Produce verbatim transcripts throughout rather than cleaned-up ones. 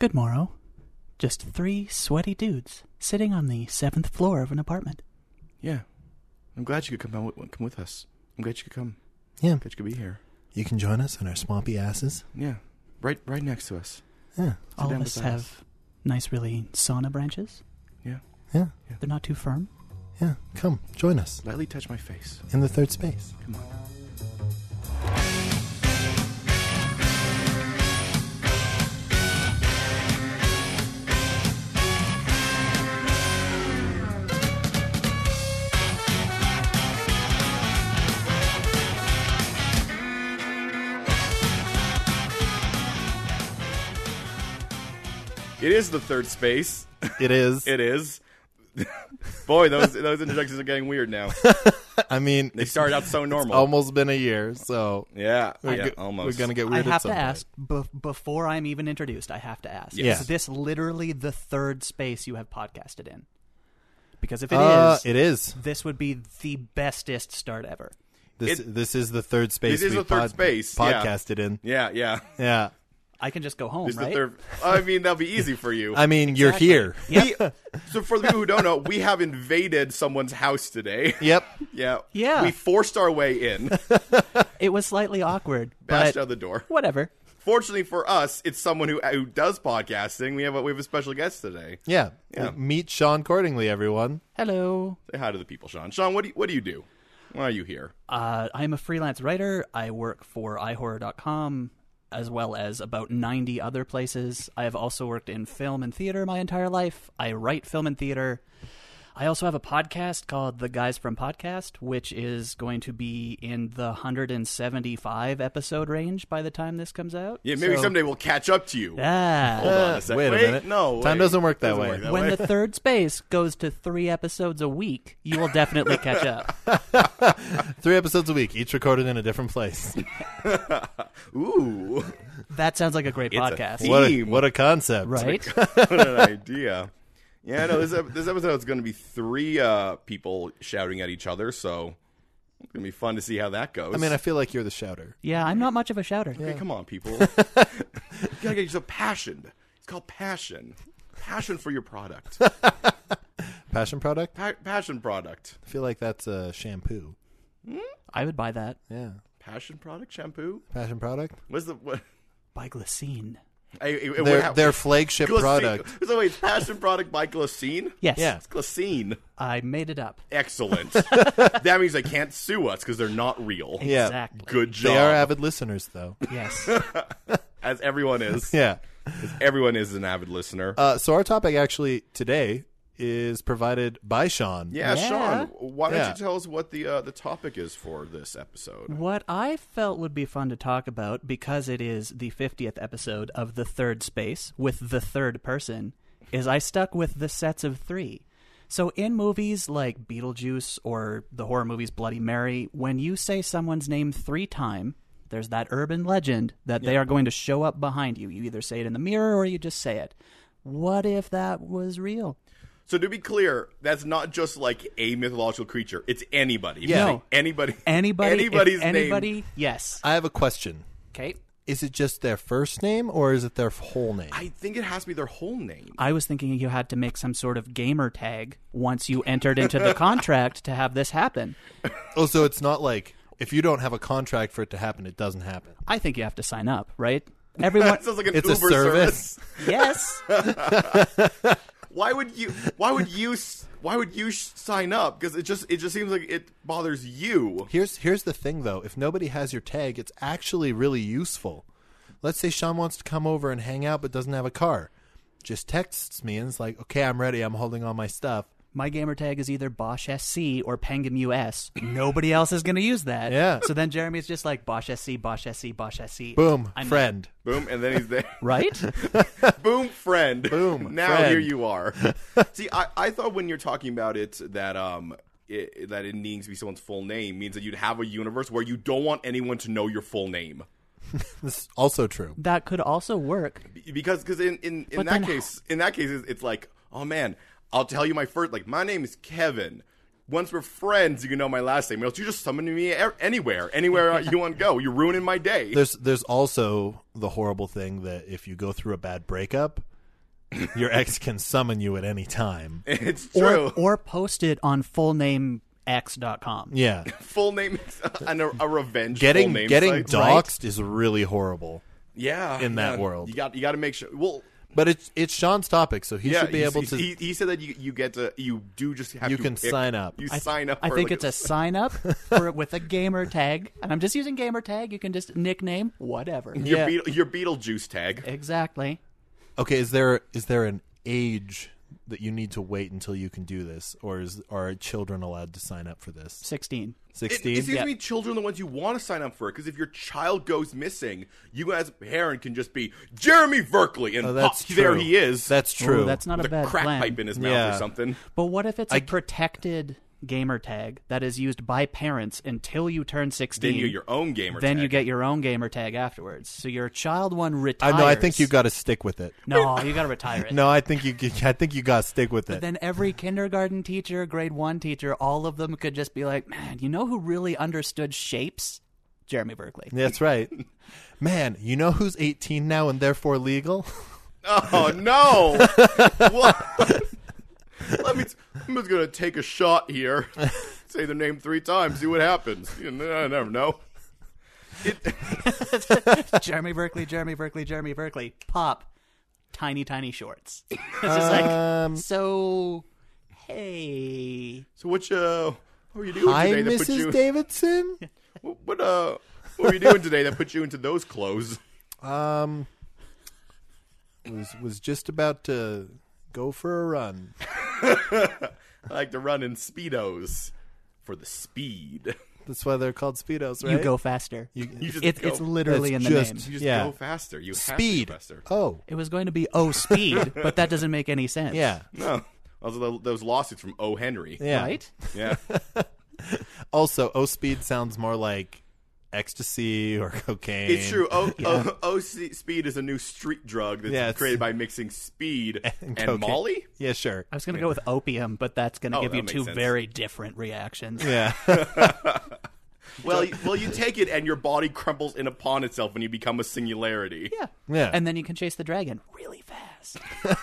Good morrow. Just three sweaty dudes sitting on the seventh floor of an apartment. Yeah. I'm glad you could come out, come with us. I'm glad you could come. Yeah. Glad you could be here. You can join us on our swampy asses. Yeah. Right right next to us. Yeah. All down of us beside have us. nice, really sauna branches. Yeah. Yeah. They're not too firm. Yeah. Come, join us Lightly touch my face. in the third space. Come on. It is the third space. It is. It is. Boy, those those introductions are getting weird now. I mean, They started out so normal. almost been a year, so Yeah, we're, yeah, go- almost. we're gonna get I weird. have at to some point. ask, bef- before I'm even introduced, I have to ask. Yes. Is this literally the third space you have podcasted in? Because if it is, Uh, it is. this would be the bestest start ever. This It- this is the third space. This is we the third pod- space, yeah. podcasted in. Yeah, yeah. Yeah. I can just go home, This is right? the third. I mean, that'll be easy for you. I mean, you're here. We, so for the people who don't know, we have invaded someone's house today. Yep. Yeah. Yeah. We forced our way in, It was slightly awkward, bashed but out the door. whatever. Fortunately for us, it's someone who who does podcasting. We have a, we have a special guest today. Yeah. Yeah. Meet Sean Cordingly, everyone. Hello. Say hi to the people, Sean. Sean, what do you, what do you do? Why are you here? Uh, I'm a freelance writer. I work for i horror dot com as well as about ninety other places. I have also worked in film and theater my entire life. I write film and theater. I also have a podcast called The Guys from Podcast, which is going to be in the one hundred seventy-five episode range by the time this comes out. Yeah, maybe So- someday we'll catch up to you. Ah. Hold on a second. Wait a minute. No, Time wait. doesn't work that way. work When way. the third space goes to three episodes a week, you will definitely catch up. Three episodes a week, each recorded in a different place. Ooh, That sounds like a great It's a podcast. theme. What a, what a concept. Right? what an idea. Yeah, no, this, ep- this episode is going to be three uh, people shouting at each other, so it's going to be fun to see how that goes. I mean, I feel like you're the shouter. Yeah, I'm not much of a shouter. Okay, come on, people. You gotta get yourself passion. It's called passion. Passion for your product. Passion product? Pa- passion product. I feel like that's a shampoo. I would buy that. Yeah. Passion product shampoo? Passion product? What's the what? By Glycine. I, it, it, Their, what- their flagship Glycine- product. So wait, passion product by Glycine? Yes. Yeah. It's Glycine. I made it up. Excellent. That means they can't sue us because they're not real. Yeah. Exactly. Good job. They are avid listeners, though. Yes. As everyone is. Yeah. As everyone is an avid listener. Uh, so our topic actually today is provided by Sean. yeah, yeah. Sean, why don't Yeah. you tell us what the uh, the topic is for this episode? What I felt would be fun to talk about, because it is the fiftieth episode of The Third Space with the third person, is I stuck with the sets of three. So in movies like Beetlejuice or the horror movies Bloody Mary, when you say someone's name three times, there's that urban legend that they are going to show up behind you. You either say it in the mirror or you just say it. What if that was real? So to be clear, that's not just like a mythological creature. It's anybody. Yeah. No. Anybody. Anybody? Anybody's if name. anybody? Yes. I have a question. Okay. Is it just their first name or is it their whole name? I think it has to be their whole name. I was thinking you had to make some sort of gamer tag once you entered into the contract to have this happen. Oh, so it's not like if you don't have a contract for it to happen, it doesn't happen. I think you have to sign up, right? Everyone. That sounds like an It's a Uber service. Yes. Why would you? Why would you? s- Why would you sh- sign up? Because it just it just seems like it bothers you. Here's here's the thing, though. If nobody has your tag, it's actually really useful. Let's say Sean wants to come over and hang out but doesn't have a car. Just texts me and it's like, okay, I'm ready. I'm holding all my stuff. My gamer tag is either Bosch S C or Penguin U S. Nobody else is going to use that. Yeah. So then Jeremy's just like Bosch S C, Bosch S C, Bosch S C. Boom, I'm friend. Boom, and then he's there. Right? Boom, friend. Boom, Now friend. here you are. See, I, I thought when you're talking about it that um it, that it needs to be someone's full name means that you'd have a universe where you don't want anyone to know your full name. This is also true. That could also work. Because cause in, in, in But that then- case in that case it's, it's like, oh man, I'll tell you my first, like, my name is Kevin. Once we're friends, you can know my last name. Else you just summon me a- anywhere, anywhere you want to go. You're ruining my day. There's there's also the horrible thing that if you go through a bad breakup, your ex can summon you at any time. It's true. Or, or post it on full name x dot com. Yeah. Full name and a, a revenge Getting full name getting site. doxxed is really horrible. Yeah, in that yeah. world. You got you got to make sure. Well, But it's it's Sean's topic, so he yeah, should be he's- able he's- to. He, he said that you you get to you do just have You to can pick- sign up. You I, sign up. I for think like it's a sign up for with a gamer tag, and I'm just using gamer tag. You can just nickname whatever. your Yeah. Beetle, your Beetlejuice tag. Exactly. Okay, is there is there an age that you need to wait until you can do this, or is are children allowed to sign up for this? Sixteen. It, Sixteen. it seems Yeah. to me children are the ones you want to sign up for it because if your child goes missing, you as a parent can just be Jeremy Verkley and Oh, that's pop, there true. he is. That's true. Ooh, that's not with a bad a crack plan. pipe in his mouth Yeah. or something. But what if it's a I- protected gamer tag that is used by parents until you turn sixteen? Then you get your own gamer. Then tag. you get your own gamer tag afterwards. So your child one retires. I know. I think you got to stick with it. No, you got to retire it. No, I think you. I think you got to stick with But it. then every kindergarten teacher, grade one teacher, all of them could just be like, man, you know who really understood shapes? Jeremy Berkeley. That's right. Man, you know who's eighteen now and therefore legal? Oh no! What? Let me. T- I'm just gonna take a shot here. Say the name three times. See what happens. You know, I never know. Jeremy Berkeley, Jeremy Berkeley, Jeremy Berkeley. Pop. Tiny, tiny shorts. It's just Um, like, so, hey. So what? Uh, what were you doing Hi, today that put Missus you? Davidson. What, what? Uh, what were you doing today that put you into those clothes? Um, was was just about to go for a run. I like to run in speedos for the speed. That's why they're called speedos, right? You go faster. You, You just It, go, it's literally That's in the just- name. you just yeah. go faster. You speed. have to go faster. Oh, It was going to be oh speed, but that doesn't make any sense. yeah, No, those are the, those lawsuits from O. Henry. yeah. Right? Yeah. Also, O speed sounds more like ecstasy or cocaine. It's true. O, o, O C speed is a new street drug that's Yeah, it's- created by mixing speed and, cocaine. Molly. Yeah, sure. I was going to go with opium, but that's going to Oh, give that you makes two sense. very different reactions. Yeah. Well, you, well, you take it and your body crumbles in upon itself and you become a singularity. Yeah. Yeah. And then you can chase the dragon really fast.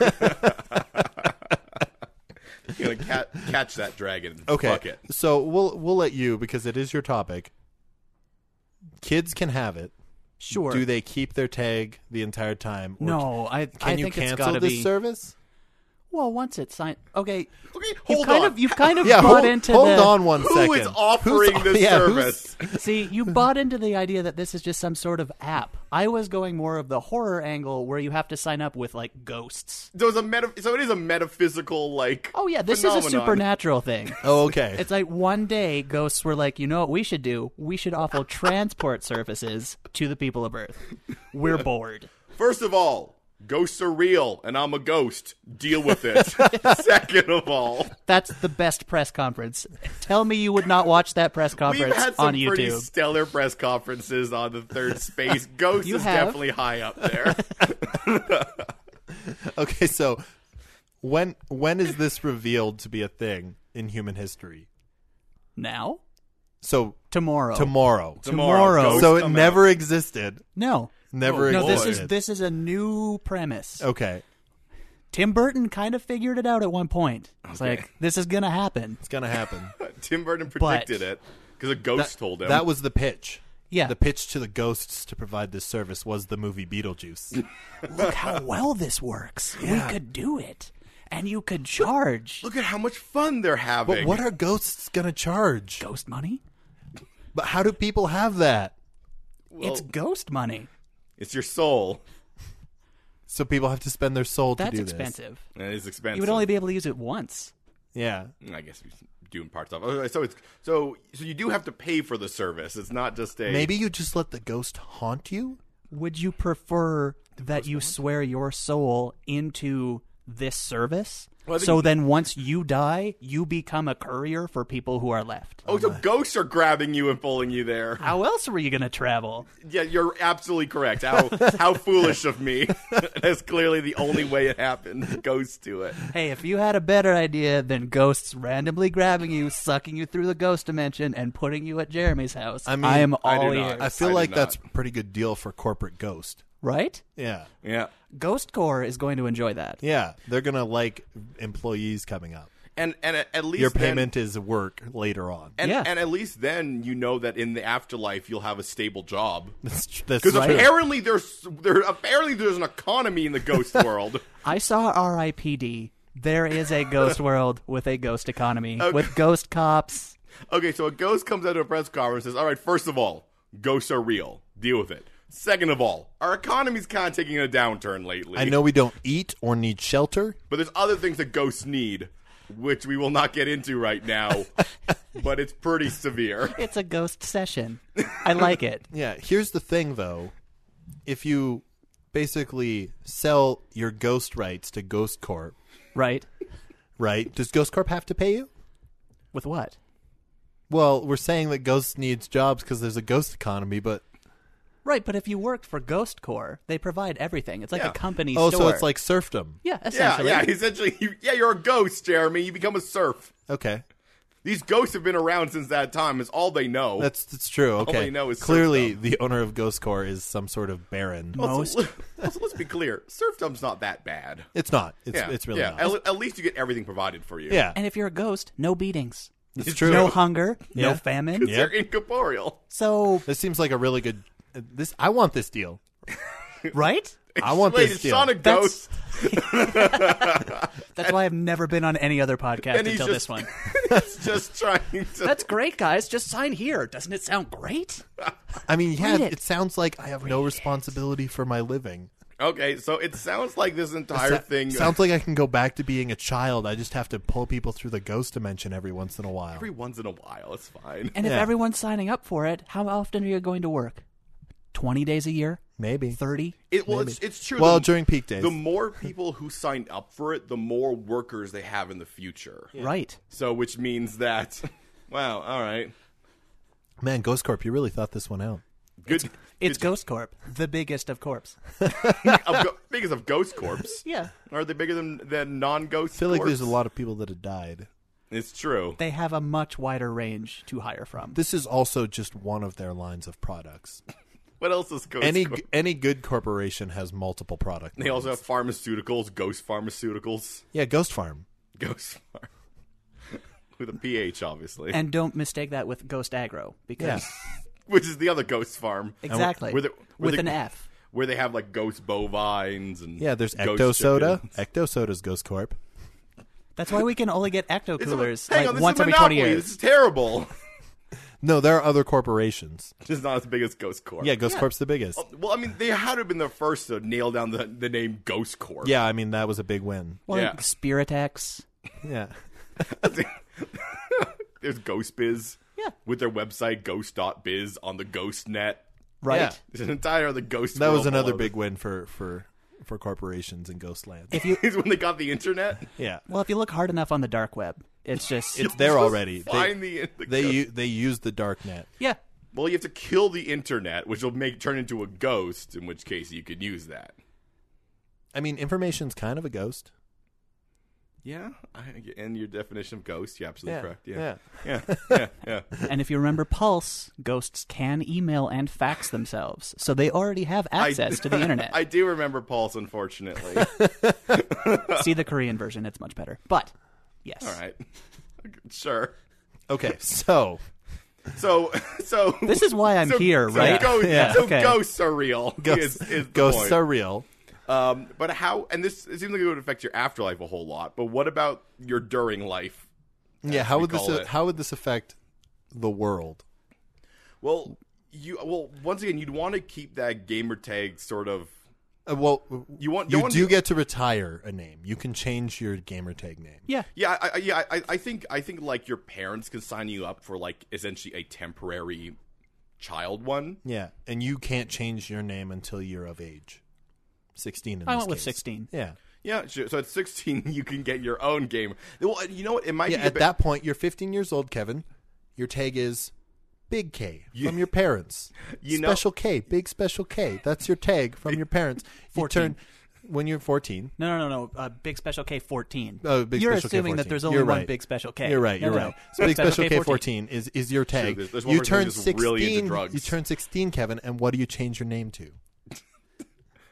You're gonna cat, catch that dragon. Okay. Fuck it. So we'll we'll let you because it is your topic. Kids can have it. Sure. Do they keep their tag the entire time? Or No, I, Can I you think it's cancel got to this be. service? Well, once it's signed. Okay. Okay, You've hold kind on. of you've kind of Yeah, bought hold, into hold the on one Who second. is offering Who's- this yeah, who's- service? See, you bought into the idea that this is just some sort of app. I was going more of the horror angle where you have to sign up with like ghosts. So, it's a meta- so it is a metaphysical, like. Oh yeah, this phenomenon. is a supernatural thing. Oh, okay. It's like one day ghosts were like, you know what we should do? We should offer transport services to the people of Earth. We're bored. First of all, ghosts are real, and I'm a ghost. Deal with it. Second of all, That's the best press conference. Tell me you would not watch that press we've conference had some on pretty YouTube. stellar press conferences on the third space. Ghost You is have. definitely high up there. Okay, so when when is this revealed to be a thing in human history? Now? So Tomorrow. tomorrow. Tomorrow. Ghosts So it come never out. existed. No. Never Oh, No, this existed. is this is a new premise. Okay. Tim Burton kind of figured it out at one point. It's Okay. like, this is going to happen. It's gonna happen. Tim Burton predicted it because a ghost told him. That was the pitch. Yeah. The pitch to the ghosts to provide this service was the movie Beetlejuice. Look how well this works. Yeah. We could do it. And you could charge. Look at how much fun they're having. But what are ghosts gonna charge? Ghost money? But how do people have that? Well, It's ghost money. it's your soul. So people have to spend their soul to That's do expensive. And it is expensive. You would only be able to use it once. this. Yeah. I guess we're doing parts of it. So it's so so you do have to pay for the service. It's not just a Maybe you just let the ghost haunt you? Would you prefer that you swear your soul into this service? Well, I think- So then once you die, you become a courier for people who are left. Oh, so ghosts are grabbing you and pulling you there. How else were you going to travel? Yeah, you're absolutely correct. How how foolish of me. That's clearly the only way it happened. Ghosts do it. Hey, if you had a better idea than ghosts randomly grabbing you, sucking you through the ghost dimension, and putting you at Jeremy's house, I mean, I am I all do not. ears. I feel I did like not. that's a pretty good deal for corporate ghost. right? Yeah. Yeah. Ghost Corps is going to enjoy that. Yeah. They're going to like employees coming up. And and at, at least Your then- payment is work later on. And, Yeah. and at least then you know that in the afterlife you'll have a stable job. That's, tr- that's Because true. apparently there's there apparently there's an economy in the ghost world. I saw R I P D. There is a ghost world with a ghost economy, with ghost cops. Okay, so a ghost comes out of a press conference and says, all right, first of all, ghosts are real. Deal with it. Second of all, our economy's kind of taking a downturn lately. I know we don't eat or need shelter. But there's other things that ghosts need, which we will not get into right now. But it's pretty severe. It's a ghost session. I like it. Yeah. Here's the thing, though. If you basically sell your ghost rights to Ghost Corp, Right? right, does Ghost Corp have to pay you? With what? Well, we're saying that Ghost needs jobs because there's a ghost economy, but... Right, but if you worked for Ghost Corps, they provide everything. It's like Yeah. a company Oh, store. so it's like serfdom. Yeah, Yeah, essentially. yeah, essentially, you, yeah, you're a ghost, Jeremy. You become a serf. Okay. These ghosts have been around since that time. It's all they know. That's that's true. Okay. they know is Clearly, serfdom. the owner of Ghost Corps is some sort of baron. Most. Also, also, let's be clear. Serfdom's not that bad. It's not. It's Yeah, it's really yeah. not. At, at least you get everything provided for you. Yeah, And if you're a ghost, no beatings. it's true. No hunger, no Yeah. famine. Because they're incorporeal. So, This seems like a really good. uh, This I want this deal. right? I want Wait, this is deal. Sean a That's- ghost? That's why I've never been on any other podcast And he's until just- this one. It's just trying to. That's great, guys. Just sign here. Doesn't it sound great? I mean, yeah, Read it. it. sounds like I have no responsibility for my living. Okay, so it sounds like this entire Sa- thing. sounds like I can go back to being a child. I just have to pull people through the ghost dimension every once in a while. every once in a while, it's fine. And if Yeah. everyone's signing up for it, how often are you going to work? twenty days a year? Maybe. thirty? It, well, it's, it's true. Well, the, during peak days. the more people who sign up for it, the more workers they have in the future. Right. So, which means that, wow, all right, Man, Ghost Corp, you really thought this one out. good. It's good- Ghost Corp, the biggest of corps. of go- biggest of ghost corps. Yeah. Are they bigger than than non-ghost? I feel like corps? there's a lot of people that have died. It's true. They have a much wider range to hire from. This is also just one of their lines of products. What else is ghost? any corp? any good corporation has multiple product. They also lines. have pharmaceuticals, ghost pharmaceuticals, yeah, Ghost Farm. ghost farm with a P H, obviously, And don't mistake that with Ghost Agro, because which is the other ghost farm. exactly, Where they- where with they- an F. Where they have like ghost bovines and Yeah, there's ghost Ecto Soda. chickens. Ecto Soda's Ghost Corp. That's why we can only get Ecto It's a- coolers hang like on, this once is every twenty Monopoly. years. This is terrible. No, there are other corporations. Just not as big as Ghost Corp. Yeah, Ghost Yeah. Corp's the biggest. Well, I mean, they had to have been the first to nail down the, the name Ghost Corp. Yeah, I mean that was a big win. Well, Yeah. Spiritex. Yeah. There's Ghost Biz. Yeah. With their website, ghost dot biz on the Ghost Net. Right. Yeah. There's an entire other Ghost That was world another below big win for for for corporations in Ghostland. If you Is when they got the internet. Yeah. well, if you look hard enough on the dark web, it's just It's there already. They Find the, the they ghost- u- they use the dark net. yeah. Well, you have to kill the internet, which will make turn into a ghost. In which case, you could use that. I mean, information's kind of a ghost. Yeah, I, and your definition of ghost, you're absolutely correct. Yeah. Yeah, yeah, yeah. yeah. And if you remember Pulse, ghosts can email and fax themselves, so they already have access I, to the internet. I do remember Pulse, unfortunately. See the Korean version; it's much better. But yes, All right, sure. Okay, so So, so this is why I'm so, here, so right? Ghost, Yeah. So Okay. ghosts are real. ghosts, is, is the ghosts point. are real. Um, but how? And this it seems like it would affect your afterlife a whole lot. But what about your during life? Yeah, as how we would this call it? how would this affect the world? Well, you well once again you'd want to keep that gamer tag sort of. Uh, well, You want- you don't want do to- get to retire a name. You can change your gamer tag name. Yeah, Yeah, I, I, yeah, I, I think I think like your parents can sign you up for like essentially a temporary child one. Yeah, and you can't change your name until you're of age. Sixteen. In I this went with case. sixteen. Yeah. Yeah, sure. So at sixteen you can get your own game. Well, you know what? It might Yeah. be a At bit- that point, you're fifteen years old, Kevin. Your tag is Big K from your parents. You know- special K, Big Special K. That's your tag from your parents. You turn when you're fourteen. No, no, no, no. Uh, Big Special K fourteen. Oh, Big You're Special K assuming that fourteen. there's only You're one right. Big Special K. You're right. No, You're no, right. no. So Big Special K fourteen is is your tag. there's- there's one you person turn who's just really into sixteen. drugs. You turn sixteen, Kevin, and what do you change your name to?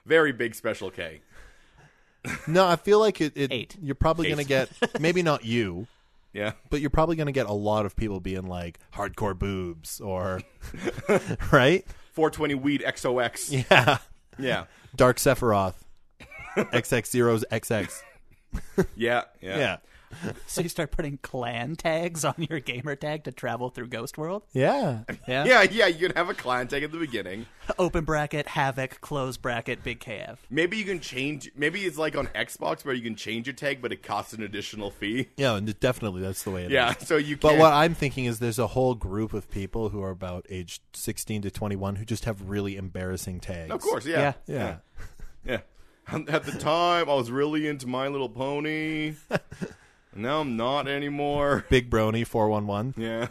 Very big special K. No, I feel like it. it Eight. You're probably Eight. going to get, maybe not you, Yeah. but you're probably going to get a lot of people being like hardcore boobs or, right? four twenty weed X O X. Yeah. Yeah. Dark Sephiroth. X X zeros X X. Yeah. Yeah. Yeah. So you start putting clan tags on your gamer tag to travel through Ghost World? Yeah. Yeah. Yeah, yeah, you can have a clan tag at the beginning. Open bracket, Havoc, close bracket, Big K F. Maybe you can change. Maybe it's like on Xbox where you can change your tag, but it costs an additional fee. Yeah, and definitely that's the way it is. Yeah, so you. But Can't, what I'm thinking is there's a whole group of people who are about age sixteen to twenty-one who just have really embarrassing tags. Of course, yeah, Yeah. Yeah. yeah. At the time, I was really into My Little Pony. Now I'm not anymore. Big Brony four one one. Yeah.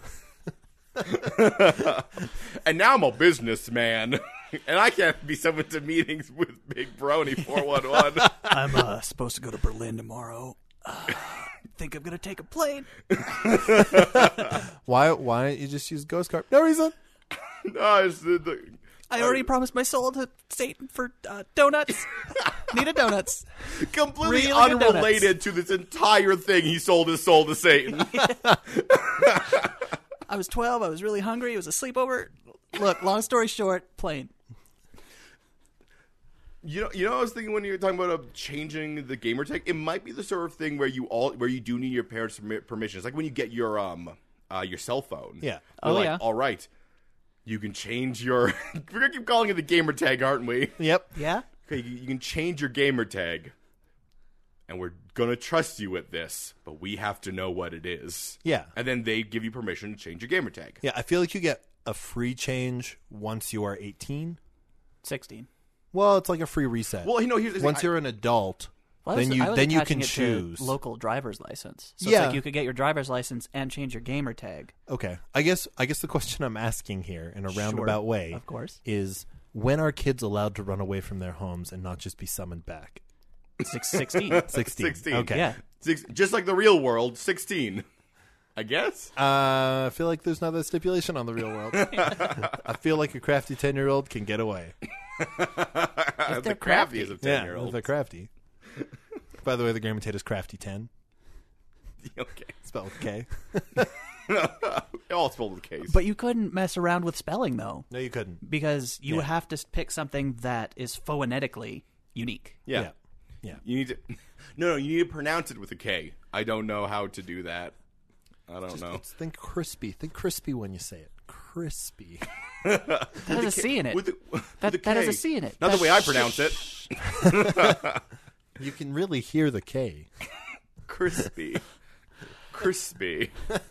And now I'm a businessman, and I can't be summoned to meetings with Big Brony four one one. I'm uh, supposed to go to Berlin tomorrow. Uh, think I'm going to take a plane. Why why don't you just use Ghost Card? No reason. No, it's the, the, I already promised my soul to Satan for uh, donuts. Need a donuts. completely Really good unrelated to this entire thing. He sold his soul to Satan. I was twelve. I was really hungry. It was a sleepover. Look, long story short, plane. You know, you know, I was thinking when you were talking about uh, changing the gamer tag, it might be the sort of thing where you all, where you do need your parents' permi- permission. It's like when you get your um, uh, your cell phone. Yeah. They're Oh, like, yeah. all right, you can change your. We're gonna keep calling it the gamer tag, aren't we? Yep. Yeah? Okay, you, you can change your gamer tag, and we're gonna trust you with this, but we have to know what it is. Yeah. And then they give you permission to change your gamer tag. Yeah, I feel like you get a free change once you are eighteen. sixteen. Well, it's like a free reset. Well, you know, here's the once thing, I- you're an adult, Well, I was- then you I was then you attaching can it to choose. local driver's license. So Yeah. it's like you could get your driver's license and change your gamer tag. Okay. I guess I guess the question I'm asking here in a roundabout way of course. is when are kids allowed to run away from their homes and not just be summoned back? Six, sixteen. sixteen. sixteen. Okay. Yeah. Six, just like the real world, sixteen. I guess. Uh, I feel like there's not that stipulation on the real world. I feel like a crafty ten-year-old can get away. If The they're crafty is crafty. a Yeah, ten-year-old. if they're crafty. By the way, the Gamer Tate is crafty ten, Okay. spelled with K. All spelled with K's. But you couldn't mess around with spelling, though, No, you couldn't. because you Yeah. have to pick something that is phonetically unique. yeah. Yeah. Yeah. You need to. No, no, you need to pronounce it with a K. I don't know how to do that. I don't Just, know. it's- think crispy. Think crispy when you say it. Crispy. That has a C in it. With the, with That- the that has K. a C in it. Not That- the way I pronounce it. You can really hear the K. Crispy. Crispy.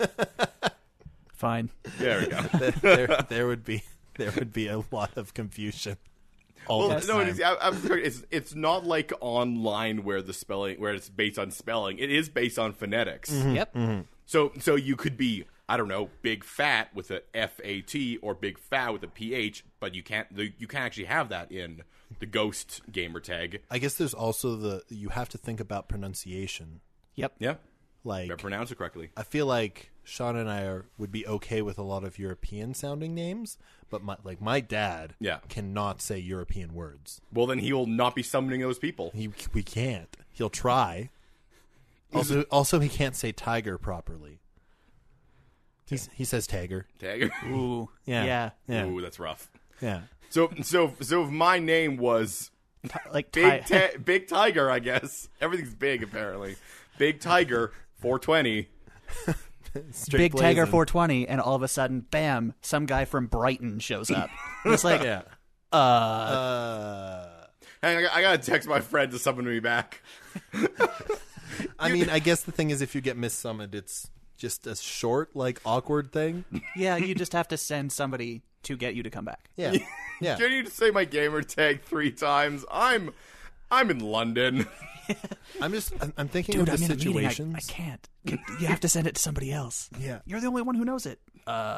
Fine. There we go. there, there would be there would be a lot of confusion. All Well, the no, time. it's, I, I'm sorry, it's it's not like online where the spelling where it's based on spelling. It is based on phonetics. Yep. So so you could be, I don't know, big fat with a F A T or big fat with a P H, but you can't the, you can't actually have that in the Ghost gamer tag. I guess there's also the you have to think about pronunciation. Yep. Yeah, Like better pronounce it correctly. I feel like Sean and I are, would be okay with a lot of European sounding names, but my, like my dad Yeah. cannot say European words. Well, then he will not be summoning those people. He we can't. He'll try. Also, also he can't say tiger properly. He's, he says tiger. Tag. Ooh. Yeah. Yeah. Yeah. Ooh, that's rough. Yeah. So so so if my name was Ti- Like Big ti- ta- Big Tiger, I guess everything's big apparently. Big Tiger four twenty. Straight Big Tiger blazing. four twenty, and all of a sudden, bam! Some guy from Brighton shows up. And it's like, Yeah. uh, Uh, Hang on, I got- I gotta text my friend to summon me back. I mean, I guess the thing is, if you get missummoned, it's just a short, like awkward thing. yeah, you just have to send somebody to get you to come back. Yeah. Yeah. Can you just say my gamer tag three times? I'm I'm in London. I'm just. I'm, I'm thinking Dude, of I'm the in a meeting. I, situations. I can't. You have to send it to somebody else. Yeah. You're the only one who knows it.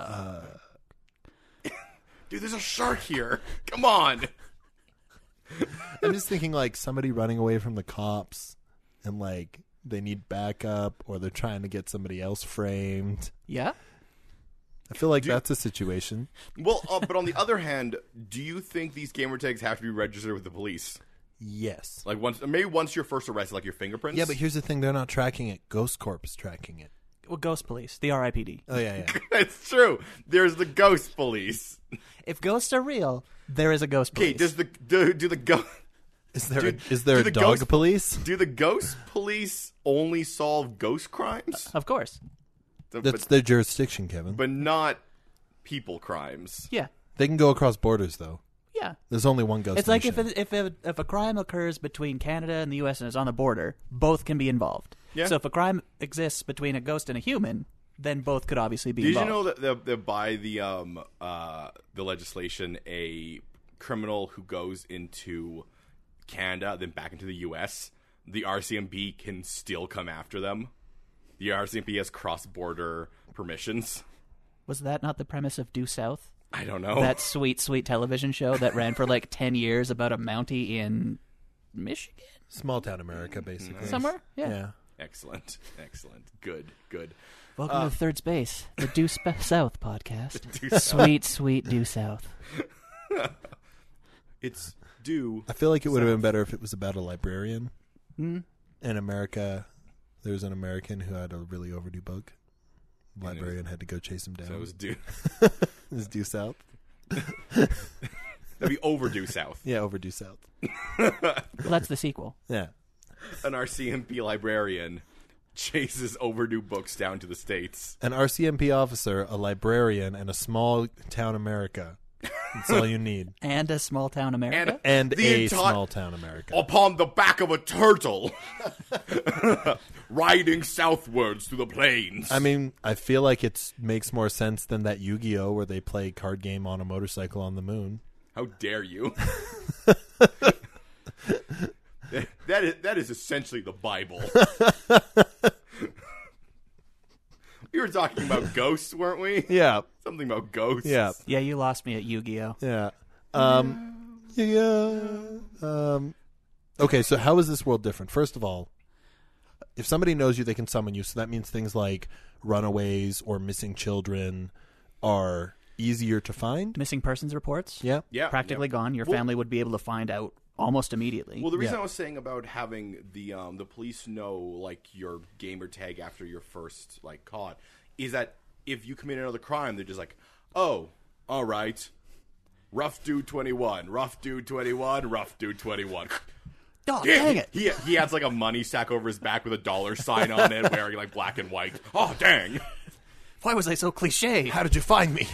Dude, there's a shark here. Come on. I'm just thinking like somebody running away from the cops, and like they need backup, or they're trying to get somebody else framed. Yeah. I feel like Dude. that's a situation. Well, uh, but on the other hand, do you think these gamer tags have to be registered with the police? Yes. Like once, maybe once you're first arrested, like your fingerprints. Yeah, but here's the thing: they're not tracking it. Ghost Corp is tracking it. Well, Ghost Police, the R I P D. Oh yeah, yeah. it's true. There's the ghost police. If ghosts are real, there is a ghost police. Okay, does the do, do the ghost Is there Dude, a, is there do a the dog ghost- police? do the ghost police only solve ghost crimes? Of course. So- That's but, their jurisdiction, Kevin. but not people crimes. Yeah. They can go across borders, though. Yeah. There's only one ghost. It's like if nation. it, if it, if a crime occurs between Canada and the U S and is on the border, both can be involved. Yeah. So if a crime exists between a ghost and a human, then both could obviously be Did involved. you know that, that, that by the um uh the legislation, a criminal who goes into Canada then back into the U S, the R C M P can still come after them. The R C M P has cross-border permissions. Was that not the premise of Due South? I don't know. That sweet, sweet television show that ran for like ten years about a Mountie in Michigan? small town America, basically. Somewhere? Yeah. Yeah. Excellent, excellent, good, good. Welcome to Third Space, the Due Sp- South podcast. Due South. Sweet, sweet Due South. It's due. I feel like it would have been better if it was about a librarian. Mm. In America, there's an American who had a really overdue book. Librarian had to go chase him down. So it was due. Is due south? That'd be overdue south. Yeah, overdue south. Well, that's the sequel. Yeah. An R C M P librarian chases overdue books down to the States. An R C M P officer, a librarian, and a small town America. That's all you need. And a small town America. And And The a enti- small town America. upon the back of a turtle, riding southwards through the plains. I mean, I feel like it makes more sense than that Yu-Gi-Oh! Where they play card game on a motorcycle on the moon. How dare you? that is that is essentially the Bible. We were talking about ghosts, weren't we? Yeah, Something about ghosts. yeah, Yeah, you lost me at Yu-Gi-Oh! yeah. Um, yeah. Um, okay, so how is this world different? First of all, if somebody knows you, they can summon you. So that means things like runaways or missing children are easier to find. Missing persons reports. Yeah. Yeah. Practically yeah. gone. Your Well- family would be able to find out almost immediately. Well, the reason Yeah. I was saying about having the um, the police know like your gamer tag after you're first like caught is that if you commit another crime, they're just like, oh, all right, rough dude twenty-one, rough dude twenty-one, rough dude twenty-one. oh, Yeah, dang it. He he has like a money sack over his back with a dollar sign on it, wearing like black and white. Oh, dang! Why was I so cliche? How did you find me?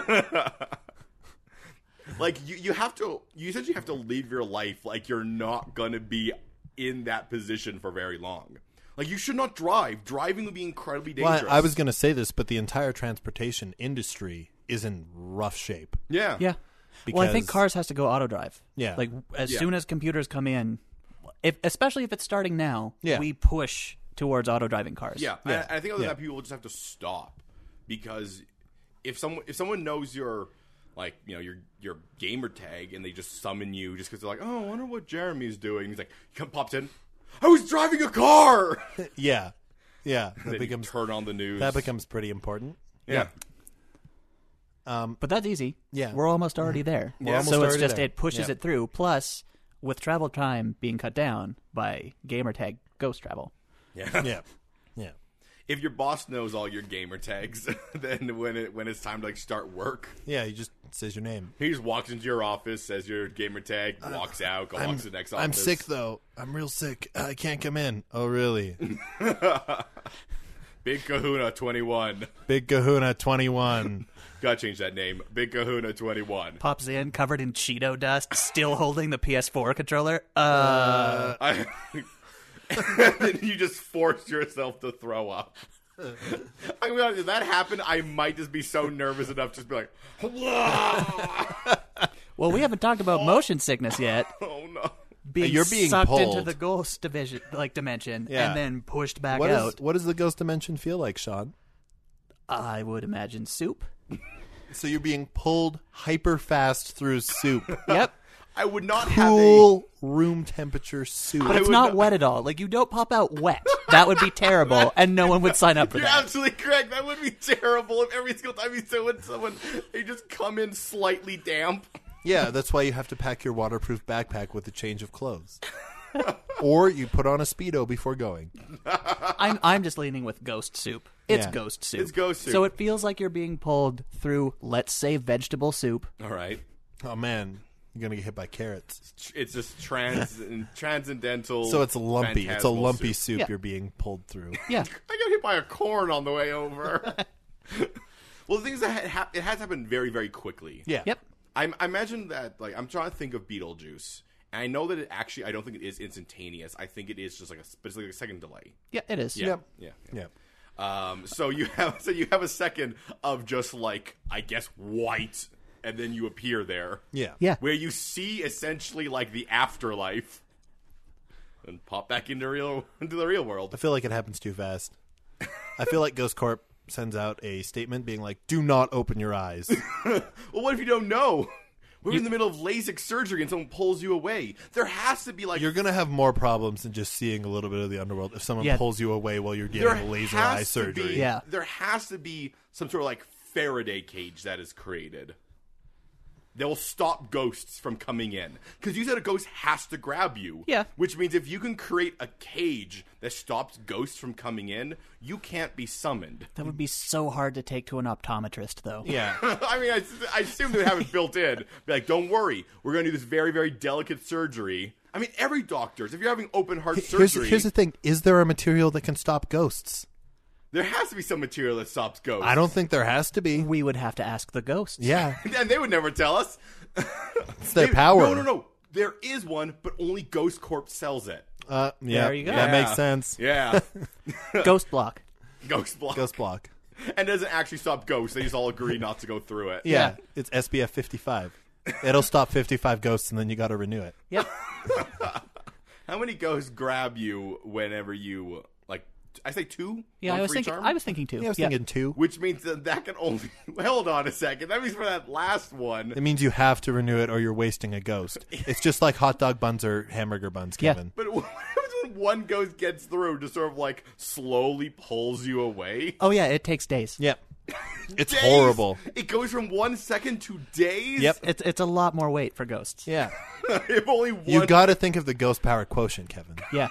Like you, you have to, you essentially have to live your life like you're not gonna be in that position for very long. Like you should not drive. Driving would be incredibly dangerous. Well, I was going to say this, but the entire transportation industry is in rough shape. yeah, Yeah. Well, I think Because- cars has to go auto drive. Yeah. Like as Yeah. soon as computers come in, if especially if it's starting now, Yeah. we push towards auto driving cars. Yeah, Yeah. I, I think other than Yeah. that, people just have to stop because if someone if someone knows your like you know your your gamer tag and they just summon you just because they're like, oh, I wonder what Jeremy's doing. He's like, he come pops in. I was driving a car. Yeah. Yeah. That Then you becomes turn on the news. that becomes pretty important. yeah. But that's easy. Yeah. We're almost already there. We're almost so it's already just there. it pushes Yeah. it through. Plus, with travel time being cut down by gamertag ghost travel. yeah, Yeah. Yeah. If your boss knows all your gamer tags, then when it when it's time to like start work, Yeah, he just says your name. he just walks into your office, says your gamer tag, walks out, go walks to the next office. I'm sick though. I'm real sick. I can't come in. Oh, really? Big Kahuna twenty-one. Big Kahuna twenty-one. Gotta change that name. Big Kahuna twenty-one. Pops in covered in Cheeto dust, still holding the P S four controller. Uh, I, and then you just force yourself to throw up. I mean, if that happened, I might just be so nervous enough to just be like, well, we haven't talked about motion sickness yet. oh no. Being You're being sucked into pulled. the ghost division, like dimension, Yeah. and then pushed back What out. is what does the ghost dimension feel like, Sean? I would imagine soup. So you're being pulled hyper fast through soup. Yep. I would not have a. Cool room temperature soup. But it's would not not- wet at all. Like, you don't pop out wet. That would be terrible, and no one would sign up for You're that. absolutely correct. That would be terrible if every single time you saw someone, they just come in slightly damp. Yeah, that's why you have to pack your waterproof backpack with a change of clothes. Or you put on a Speedo before going. I'm I'm just leaning with ghost soup. It's Yeah. ghost soup. It's ghost soup. So it feels like you're being pulled through, let's say, vegetable soup. All right. Oh, man. You're going to get hit by carrots. It's just trans transcendental. So it's lumpy. It's a phantasmal lumpy soup. soup Yeah. you're being pulled through. Yeah. I got hit by a corn on the way over. Well, the thing is that it ha- it has happened very, very quickly. Yeah. Yep. I, I imagine that, like, I'm trying to think of Beetlejuice, and I know that it actually, I don't think it is instantaneous. I think it is just like a, but it's like a second delay. Yeah, it is. Yeah, Yep. yeah, Yeah. Um, so you have, so you have a second of just like, I guess, white, and then you appear there. Yeah. Yeah. Where you see essentially like the afterlife, and pop back into real into the real world. I feel like it happens too fast. I feel like Ghost Corp sends out a statement being like, do not open your eyes. Well, what if you don't know? We're in the middle of LASIK surgery and someone pulls you away. There has to be like You're going to have more problems than just seeing a little bit of the underworld if someone Yeah. pulls you away while you're there getting laser has eye to surgery. Be, Yeah. There has to be some sort of like Faraday cage that is created. That will stop ghosts from coming in. Because you said a ghost has to grab you. Yeah. Which means if you can create a cage that stops ghosts from coming in, you can't be summoned. That would be so hard to take to an optometrist, though. Yeah. I mean, I, I assume they have it built in. Be like, don't worry. We're going to do this very, very delicate surgery. I mean, every doctor's, if you're having open heart Here's, surgery, here's the thing. Is there a material that can stop ghosts? there has to be some material that stops ghosts. I don't think there has to be. We would have to ask the ghosts. Yeah. And they would never tell us. It's their They- power. No, no, no. There is one, but only Ghost Corp sells it. Uh, yeah. There you go. That Yeah. makes sense. Yeah. Ghost block. Ghost block. Ghost block. And doesn't actually stop ghosts. They just all agree not to go through it. Yeah. Yeah. It's S B F fifty-five. It'll stop fifty-five ghosts and then you got to renew it. Yep. How many ghosts grab you whenever you, like, I say two? Yeah, One I was for each thinking. arm? I was thinking too. Yeah, I was Yeah. thinking two. Which means that that can only... Hold on a second. That means for that last one... It means you have to renew it or you're wasting a ghost. It's just like hot dog buns or hamburger buns, Yeah. Kevin. But what happens when one ghost gets through, just sort of, like, slowly pulls you away? Oh yeah, it takes days. Yep. It's Days? horrible. It goes from one second to days? Yep. It's it's a lot more weight for ghosts. Yeah. If only one... You got to think of the ghost power quotient, Kevin. Yeah.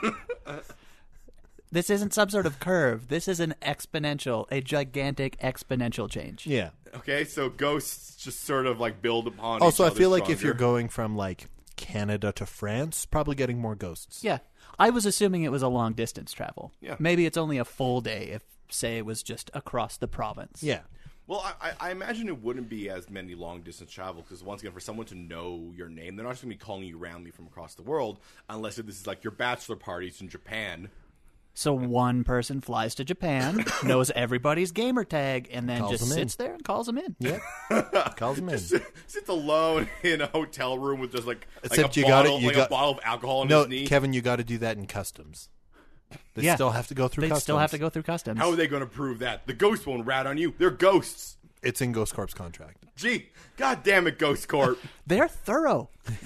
This isn't some sort of curve. This is an exponential, a gigantic exponential change. Yeah. Okay, so ghosts just sort of, like, build upon Also, each I other feel like if stronger. you're going from like Canada to France, probably getting more ghosts. Yeah. I was assuming it was a long distance travel. Yeah. Maybe it's only a full day if, say, it was just across the province. Yeah. Well, I, I I imagine it wouldn't be as many long distance travel because once again, for someone to know your name, they're not just going to be calling you randomly from across the world, unless this is like your bachelor parties in Japan. So one person flies to Japan, knows everybody's gamer tag, and then Calls just them in. sits there and calls them in. Yep. Calls them in. Sits alone in a hotel room with just like, Except like a you got bottle, it- you like got- a bottle of alcohol on No, his knee. Kevin, you got to do that in customs. They Yeah. still have to go through They customs. still have to go through customs. How are they going to prove that? The ghost won't rat on you. They're ghosts. It's in Ghost Corp's contract. Gee, god damn it, Ghost Corp. They're thorough.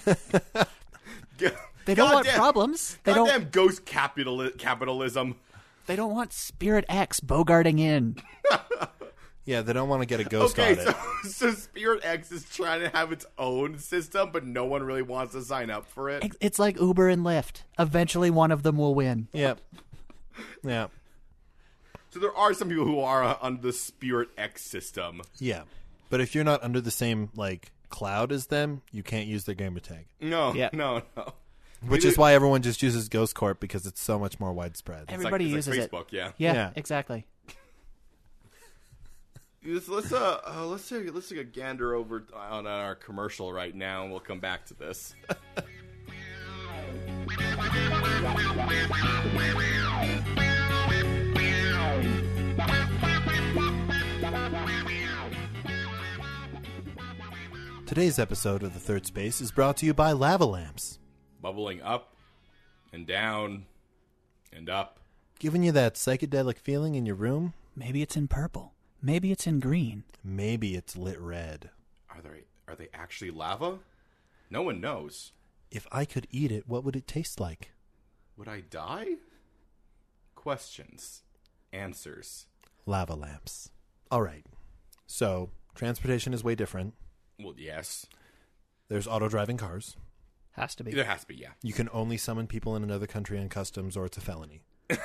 G- They don't want goddamn- problems. They don't. Goddamn ghost capitali- capitalism. They don't want Spirit X bogarting in. Yeah, they don't want to get a ghost Okay, audit. so, so Spirit X is trying to have its own system, but no one really wants to sign up for it. It's- It's like Uber and Lyft. Eventually, one of them will win. Yep. Yeah. So there are some people who are uh, under the Spirit X system. Yeah. But if you're not under the same like cloud as them, you can't use their gamer tag. No, Yeah. no, no. Which Maybe- is why everyone just uses Ghost Corp because it's so much more widespread. It's Everybody like, it's uses like it. Facebook, yeah. Yeah, Yeah. exactly. Let's let's uh, uh let's take let's take a gander over on our commercial right now, and we'll come back to this. Today's episode of The Third Space is brought to you by Lava Lamps, Bubbling up and down and up. giving you that psychedelic feeling in your room. Maybe it's in purple. Maybe it's in green. Maybe it's lit red. Are they are they actually lava? No one knows. If I could eat it, what would it taste like? Would I die? Questions, answers. Lava lamps. All right. So, transportation is way different. Well, yes. There's auto-driving cars. Has to be. There has to be, yeah. You can only summon people in another country on customs, or it's a felony.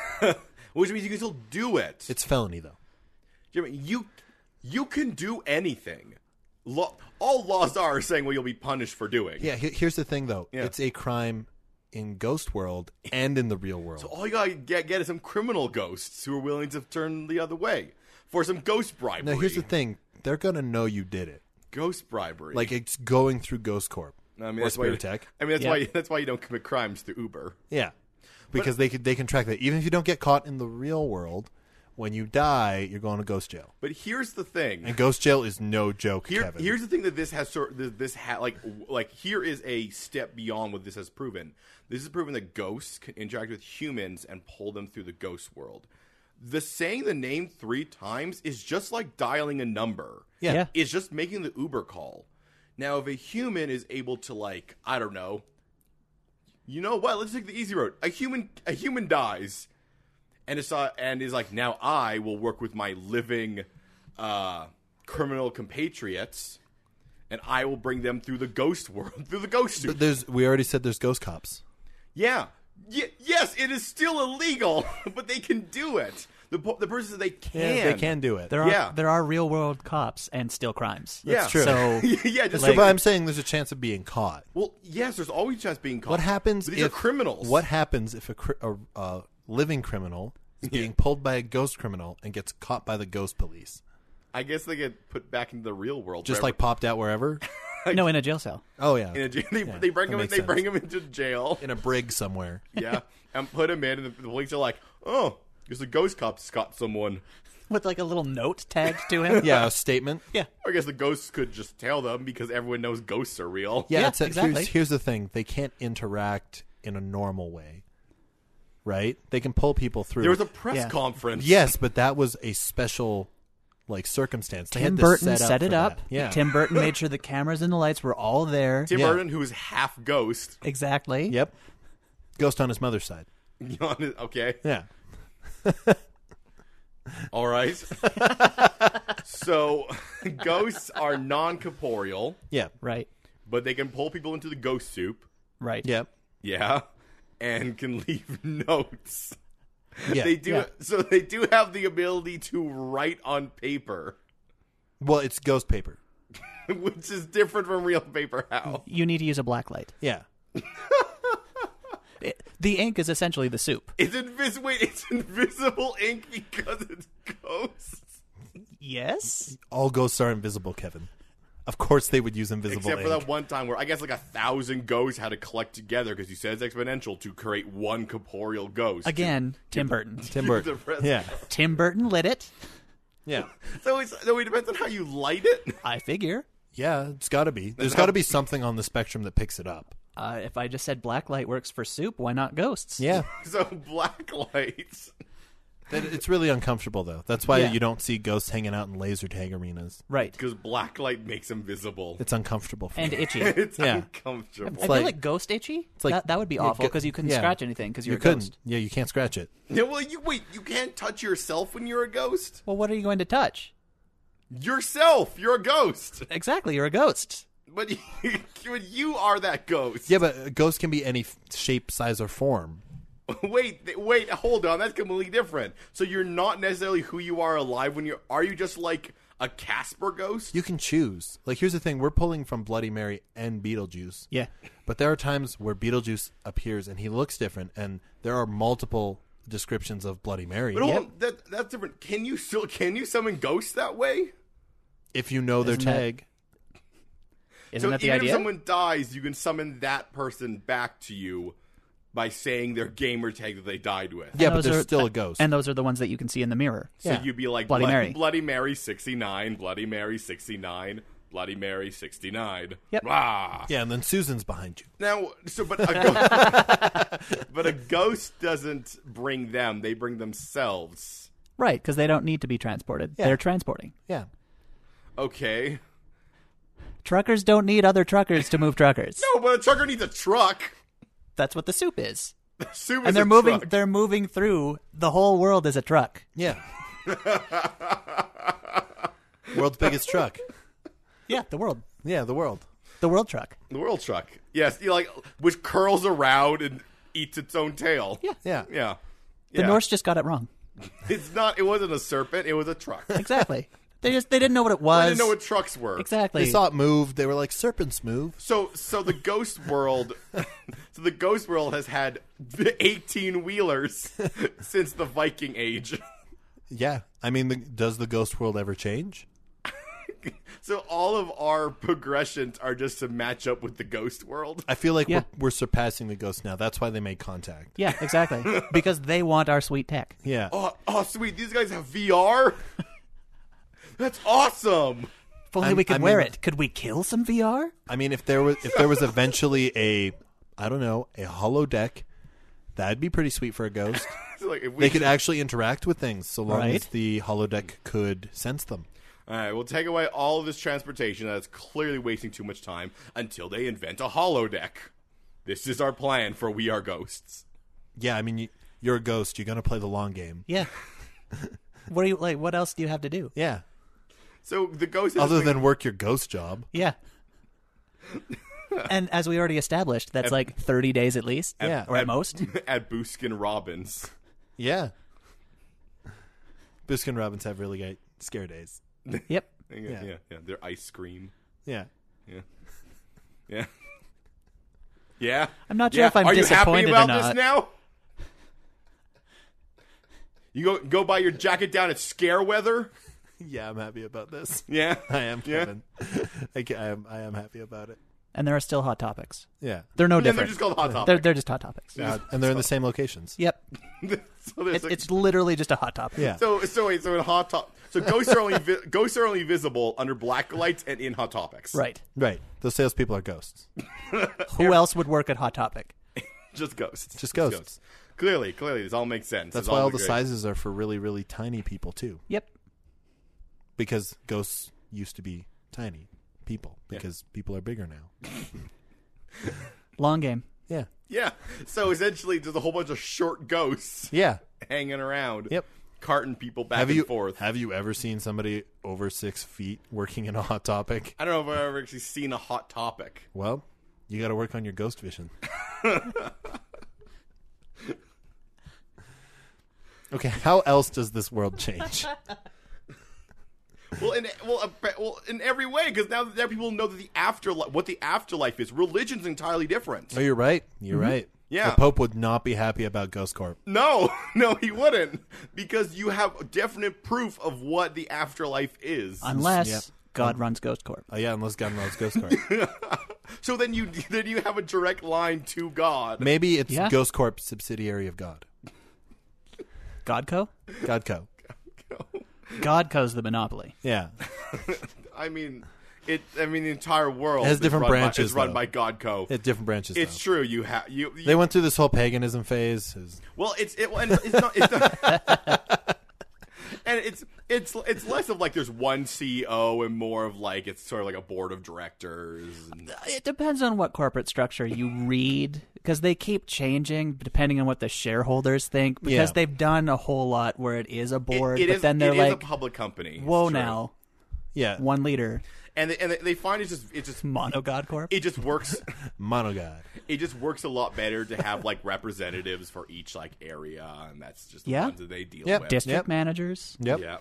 Which means you can still do it. It's felony, though. Jimmy, you you can do anything. Law, all laws are saying what you'll be punished for doing. Yeah, he- here's the thing, though. Yeah. It's a crime in Ghost World and in the real world. So all you gotta get, get is some criminal ghosts who are willing to turn the other way for some ghost bribery. Now, here's the thing. They're going to know you did it. Ghost bribery. Like, it's going through Ghost Corp. I mean, or that's why you- Spirit Tech. I mean, that's Yeah. why that's why you don't commit crimes through Uber. Yeah. Because they could, they can track that. Even if you don't get caught in the real world, when you die, you're going to ghost jail. But here's the thing. And ghost jail is no joke, Here, Kevin. here's the thing that this has sort this, this ha, like like here is a step beyond what this has proven. This has proven that ghosts can interact with humans and pull them through the ghost world. The saying the name three times is just like dialing a number. Yeah. Yeah. It's just making the Uber call. Now, if a human is able to, like, I don't know, you know what? Let's take the easy road. A human, a human dies, and it's uh, and is like, now I will work with my living uh, criminal compatriots, and I will bring them through the ghost world, through the ghost suit. But there's, we already said there's ghost cops. Yeah. Y- yes, it is still illegal, but they can do it. The po- the person says they can. Yeah, they can do it. There are Yeah. there are real world cops and still crimes. Yeah. That's true. So yeah, just So, like, but I'm saying there's a chance of being caught. well, yes, there's always a chance of being caught. What happens But these if are criminals? What happens if a, cri- a, a living criminal is Yeah. being pulled by a ghost criminal and gets caught by the ghost police? I guess they get put back into the real world. Just forever. like popped out wherever? no, in a jail cell. Oh yeah, in a jail, they, Yeah, they bring that him. makes They sense. bring him into jail. in a brig somewhere. Yeah, and put him in, and the, the police are like, "Oh, because the ghost cops got someone." With like a little note tagged to him. Yeah, a statement. Yeah. I guess the ghosts could just tell them because everyone knows ghosts are real. Yeah, Yeah, it's a, exactly. here's, here's the thing: they can't interact in a normal way, right? They can pull people through. There was a press Yeah. conference. yes, but that was a special like circumstance. They Tim had to Burton set, set up it for up. that. Yeah, Tim Burton made sure the cameras and the lights were all there. Tim Yeah. Burton, who is half ghost. Exactly. Yep. Ghost on his mother's side. Okay, Yeah. all right. So, ghosts are non-corporeal, Yeah. Right. but they can pull people into the ghost soup. Right. Yep. Yeah, and can leave notes. Yeah. They do Yeah. so. They do have the ability to write on paper, Well, it's ghost paper. which is different from real paper. How? You need to use a black light. Yeah. It- the ink is essentially the soup. It's invisible. Wait, it's invisible ink because it's ghosts. Yes. All ghosts are invisible, Kevin. Of course they would use invisible Except for ink. that one time where I guess like a thousand ghosts had to collect together because you said it's exponential to create one corporeal ghost. Again, Tim Burton. Tim the Burton. press- Yeah. Tim Burton lit it. Yeah. So it's so it depends on how you light it. I figure. Yeah, it's got to be. There's got to be something on the spectrum that picks it up. Uh, if I just said black light works for soup, why not ghosts? Yeah. So black lights. That- It's really uncomfortable, though. That's why Yeah. you don't see ghosts hanging out in laser tag arenas. Right. Because black light makes them visible. It's uncomfortable for And me. itchy. It's Yeah. uncomfortable. I like- feel like ghost itchy. like- that, that would be yeah, awful go- because you couldn't yeah. scratch anything because you're You a couldn't. ghost. Yeah, you can't scratch it. Yeah, well, you wait. You can't touch yourself when you're a ghost. Well, what are you going to touch? Yourself, you're a ghost. Exactly, you're a ghost. But you, but you are that ghost. Yeah, but a ghost can be any f- shape, size, or form. Wait, th- wait, hold on. That's completely different. So you're not necessarily who you are alive when you're. Are you just like a Casper ghost? You can choose. Like, here's the thing. We're pulling from Bloody Mary and Beetlejuice. Yeah. But there are times where Beetlejuice appears and he looks different, and there are multiple descriptions of Bloody Mary. But hold Yep. on, that that's different. Can you still can you summon ghosts that way? If you know their Isn't that- tag. Isn't so that the even idea? if someone dies, you can summon that person back to you by saying their gamer tag that they died with. Yeah, And but those there's are- still a ghost. And those are the ones that you can see in the mirror. So Yeah. you'd be like Bloody Blood- Mary. Bloody Mary sixty-nine, Bloody Mary sixty-nine, Bloody Mary sixty-nine. Yep. Rah. Yeah, and then Susan's behind you. Now, so but a ghost, but a ghost doesn't bring them; they bring themselves. Right, because they don't need to be transported. Yeah. They're transporting. Yeah. Okay. Truckers don't need other truckers to move truckers. No, but a trucker needs a truck. That's what the soup is. Soup is And they're a moving truck. they're moving through the whole world as a truck. Yeah. World's biggest truck. Yeah, the world. Yeah, the world. The World Truck. The World Truck. Yes, you know, like which curls around and eats its own tail. Yeah. Yeah. Yeah. The yeah. Norse just got it wrong. It's not. It wasn't a serpent. It was a truck. Exactly. They just they didn't know what it was. I didn't know what trucks were. Exactly. They saw it move. They were like, serpents move. So, so the Ghost World, so the Ghost World has had eighteen wheelers since the Viking Age. Yeah. I mean, the, does the ghost world ever change? So all of our progressions are just to match up with the Ghost World. I feel like Yeah. we're, we're surpassing the ghost now. That's why they made contact. Yeah, exactly. Because they want our sweet tech. Yeah. Oh, oh, sweet! These guys have V R. That's awesome. If only I'm- we could I mean- wear it. Could we kill some V R? I mean, if there was if there was eventually a, I don't know, a holodeck, that'd be pretty sweet for a ghost. So, like, if we They could actually interact with things so long as Right. the holodeck could sense them. All right, we'll take away all of this transportation that's clearly wasting too much time until they invent a holodeck. This is our plan for We Are Ghosts. Yeah, I mean, you, you're a ghost. You're gonna play the long game. Yeah. What do you like? What else do you have to do? Yeah. So the ghost, Other than work your ghost job. Yeah. And as we already established, that's like thirty days at least. Yeah. Or at most. at Buskin Robbins. Yeah. Buskin Robbins have really great scare days. Yep. Yeah, Yeah. yeah, yeah. Their ice cream. Yeah. Yeah, yeah, yeah. I'm not sure yeah. if I'm Are you disappointed happy about or not. this now? You go go buy your jacket down at Scare Weather. Yeah, I'm happy about this. Yeah, I am, Yeah. Kevin. I, ca- I am. I am happy about it. And there are still hot topics. Yeah. They're no And they're different. just called Hot They're, Topic. they're just hot topics. Uh, and they're in the same locations. Yep. so there's It's, a- it's literally just a hot topic. Yeah. so so wait, so in Hot Top, so ghosts are only vi- ghosts are only visible under black lights and in Hot Topics. Right. Right. Those salespeople are ghosts. Who else would work at Hot Topic? Just ghosts. Just ghosts. Clearly, clearly, this all makes sense. That's This why all looks the great. sizes are for really, really tiny people too. Yep. Because ghosts used to be tiny people. Because people are bigger now. Long game. Yeah. Yeah. So essentially, there's a whole bunch of short ghosts Yeah. hanging around. Yep. Carting people back Have and you forth. have you ever seen somebody over six feet working in a Hot Topic? I don't know if I've ever actually seen a Hot Topic. Well, you got to work on your ghost vision. Okay, how else does this world change? Well, in well, uh, well, in every way, because now now people know that the afterlife, what the afterlife is. Religion's entirely different. Oh, you're right. You're right. Yeah. The Pope would not be happy about Ghost Corp. No, no, he wouldn't, because you have definite proof of what the afterlife is. Unless Yep. God runs Ghost Corp. Oh yeah, unless God knows Ghost Corp. So then you then you have a direct line to God. Maybe it's Yeah. Ghost Corp subsidiary of God. Godco? Godco. Godco's the monopoly. Yeah. I mean, it. I mean, the entire world It has is different run by- branches, is run though. by Godco. It different branches. It's though. true. You have you. you They went through this whole paganism phase. It was- Well, it's it, and it's not. It's not and it's it's it's less of like there's one C E O and more of like it's sort of like a board of directors. And, It depends on what corporate structure you read, because they keep changing depending on what the shareholders think. Because Yeah. they've done a whole lot where it is a board, it, it but is, then they're it is like, a public company. It's "Whoa, true. now yeah. one leader, And they, and they- they find it just it just Mono God Corp." it just works. Monogod. It just works a lot better to have like representatives for each like area, and that's just the Yeah. ones that they deal Yep. with. District Yep. managers. Yep. Yeah.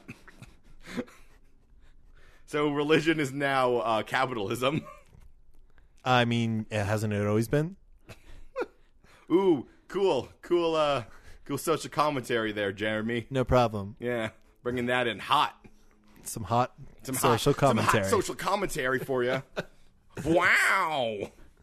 So religion is now uh, capitalism. I mean, it hasn't it always been? Ooh, cool, cool, uh, cool social commentary there, Jeremy. No problem. Yeah, bringing that in hot. Some hot Some social hot, commentary. Some hot social commentary for you. Wow.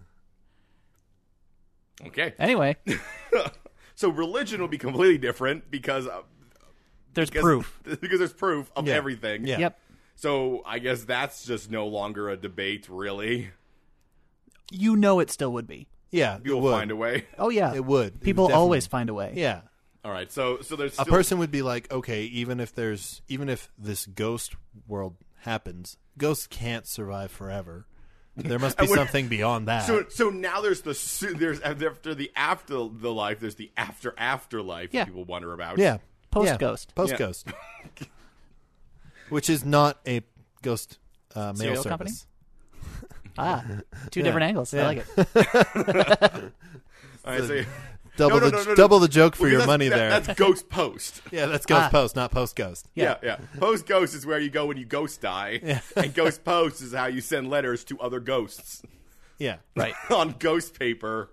Okay. Anyway, So religion will be completely different because uh, there's because, proof. because there's proof of Yeah. everything. Yeah. Yep. So I guess that's just no longer a debate, really. You know it still would be. Yeah, You'll it would. find a way. Oh yeah, It would. It People would always definitely- find a way. Yeah. All right. So so there's A still, person would be like, okay, even if there's even if this ghost world happens, ghosts can't survive forever. There must be And when- something beyond that. So so now there's the su- there's after the after the life there's the after afterlife Yeah. that people wonder about. yeah. Post-ghost. Post ghost. Which is not a ghost uh, mail Cereal service. company? Ah, two different angles. I like it. All right, so Double No, no, the no, no, no. double the joke for Well, your that's- money that- there. That's Ghost Post. Yeah, that's Ghost Ah. Post, not Post Ghost. Yeah, yeah. Post Ghost is where you go when you ghost die, and Ghost Post is how you send letters to other ghosts Yeah. Right. on ghost paper,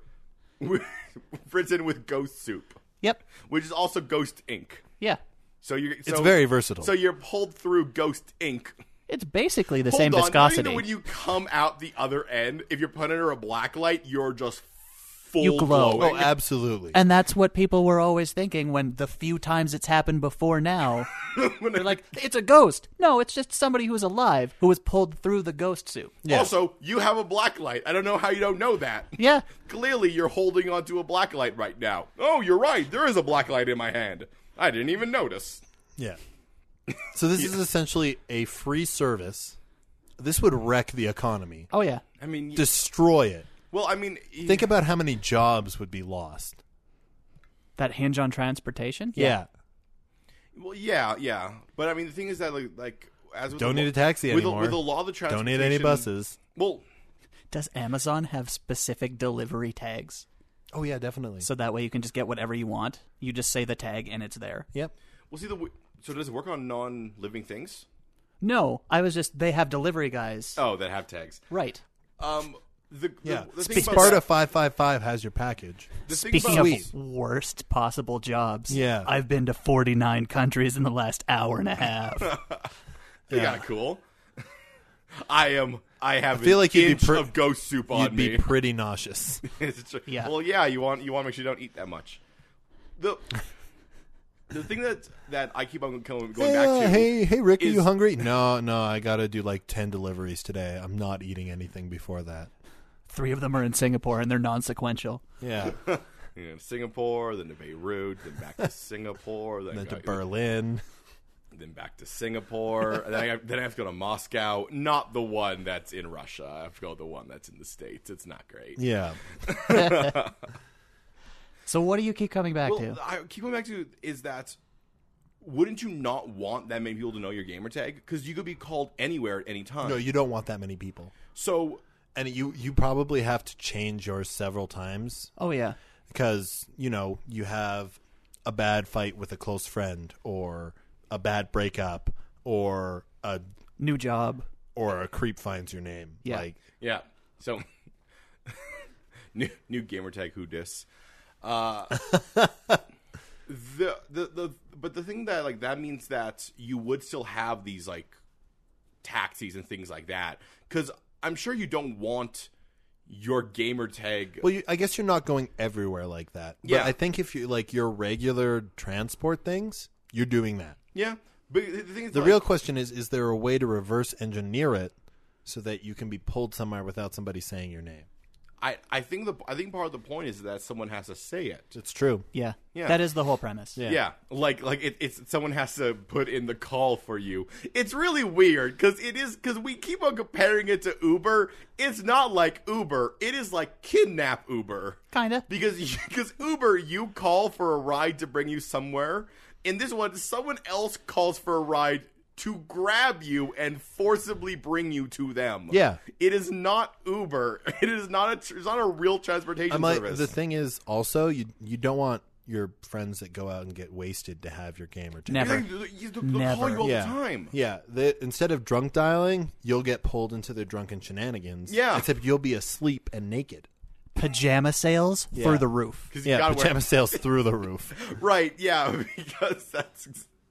written with ghost soup, Yep. which is also ghost ink. Yeah. So you're so, It's very versatile. So you're pulled through ghost ink. It's basically the Hold same on, viscosity. You know when you come out the other end, if you're put under a black light, you're just full You glow. glowing. oh, absolutely. And that's what people were always thinking when the few times it's happened before now. They're like, it's a ghost. No, it's just somebody who's alive who was pulled through the ghost suit. Yeah. Also, you have a black light. I don't know how you don't know that. Yeah. Clearly, you're holding onto a black light right now. Oh, you're right. There is a black light in my hand. I didn't even notice. Yeah. So this is essentially a free service. This would wreck the economy. Oh, yeah. I mean, y- Destroy it. well, I mean, Think about how many jobs would be lost. That hinge on transportation? Yeah. well, yeah, yeah. But I mean, the thing is that like, like as with Don't the need a taxi with anymore. The, with the law of the Don't transportation, need any buses. Well, Does Amazon have specific delivery tags? Oh, yeah, definitely. So that way you can just get whatever you want. You just say the tag and it's there. Yep. we'll see the. w- So does it work on non-living things? No, I was just, they have delivery guys. Oh, that have tags. Right. Um, the, Yeah. the, the thing about Sparta that- five five five has your package. the thing Speaking about- of worst possible jobs, Yeah. I've been to forty-nine countries in the last hour and a half. They got it cool. I am. I have I feel an like you'd be inch pre- of ghost soup on You'd be me. pretty nauseous. It's tr- Yeah. Well, yeah. You want you want to make sure you don't eat that much. The the thing that that I keep on going, going Hey, back uh, to. hey, hey, Rick, are is- you hungry? No, no, I got to do like ten deliveries today. I'm not eating anything before that. Three of them are in Singapore and they're non-sequential. Yeah. You know, Singapore, then to Beirut, then back to Singapore, then, then to go- Berlin. then back to Singapore, and then I, then I have to go to Moscow. Not the one that's in Russia. I have to go to the one that's in the States. It's not great. Yeah. So what do you keep coming back Well, to? I keep going back to is that wouldn't you not want that many people to know your gamer tag? Because you could be called anywhere at any time. No, you don't want that many people. So And you, you probably have to change yours several times Oh, yeah. because, you know, you have a bad fight with a close friend or a bad breakup or a New job. or a creep finds your name. Yeah. Like, yeah, so new new gamer tag who dis. Uh, the, the the but the thing that like that means that you would still have these like taxis and things like that because I'm sure you don't want your gamer tag. well, you, I guess you're not going everywhere like that. But Yeah. I think if you like your regular transport things, you're doing that. Yeah, but the thing is, The like, real question is: is there a way to reverse engineer it so that you can be pulled somewhere without somebody saying your name? I I think the I think part of the point is that someone has to say it. It's true. Yeah. Yeah. That is the whole premise. Yeah. Yeah, like like it, it's someone has to put in the call for you. It's really weird because it is because we keep on comparing it to Uber. It's not like Uber. It is like kidnap Uber Kind of. because because Uber you call for a ride to bring you somewhere. In this one, someone else calls for a ride to grab you and forcibly bring you to them. Yeah. It is not Uber. It is not a. It's not a real transportation I'm like, service. the thing is also you you don't want your friends that go out and get wasted to have your gamer tag. Never. They- they- They'll Never. call you all Yeah, the time. yeah. They, instead of drunk dialing, you'll get pulled into their drunken shenanigans. Yeah. except you'll be asleep and naked. Pajama sales Yeah. through the roof. 'Cause you Yeah, gotta wear- pajama sales through the roof. Right, yeah, because that's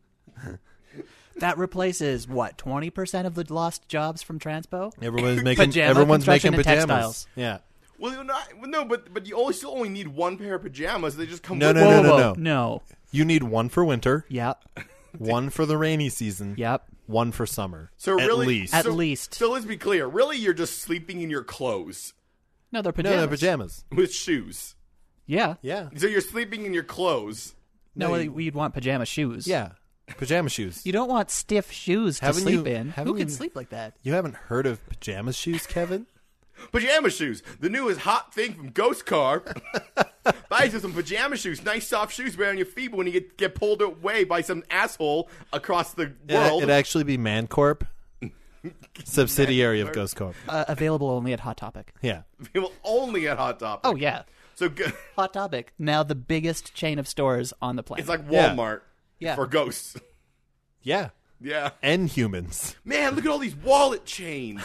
That replaces, what, twenty percent of the lost jobs from Transpo? Everyone's making Pajama everyone's construction making and pajamas. textiles. Yeah. well, you're not, well, no, but but you always still only need one pair of pajamas. They just come. No, with no, whoa, no, no, whoa. no. No. You need one for winter, Yep. one for the rainy season, Yep. one for summer. So at really, least. At so, least. So let's be clear. Really, you're just sleeping in your clothes No, they're no, pajamas. no pajamas. with shoes. Yeah. Yeah. So you're sleeping in your clothes. No, No, you, you'd want pajama shoes. Yeah. Pajama shoes. You don't want stiff shoes to Haven't sleep you- in. haven't Who can you- sleep like that? You haven't heard of pajama shoes, Kevin? Pajama shoes, the newest hot thing from Ghost Car. Buy you some pajama shoes, nice soft shoes, wear on your feet. But when you get get pulled away by some asshole across the It, world, it'd actually be Mancorp. Subsidiary of Ghost Corp. Uh, available only at Hot Topic. Yeah. People only at Hot Topic. Oh, yeah. So go- Hot Topic, now the biggest chain of stores on the planet. it's like Yeah. Walmart Yeah. for ghosts. Yeah. Yeah. And humans. Man, look at all these wallet chains.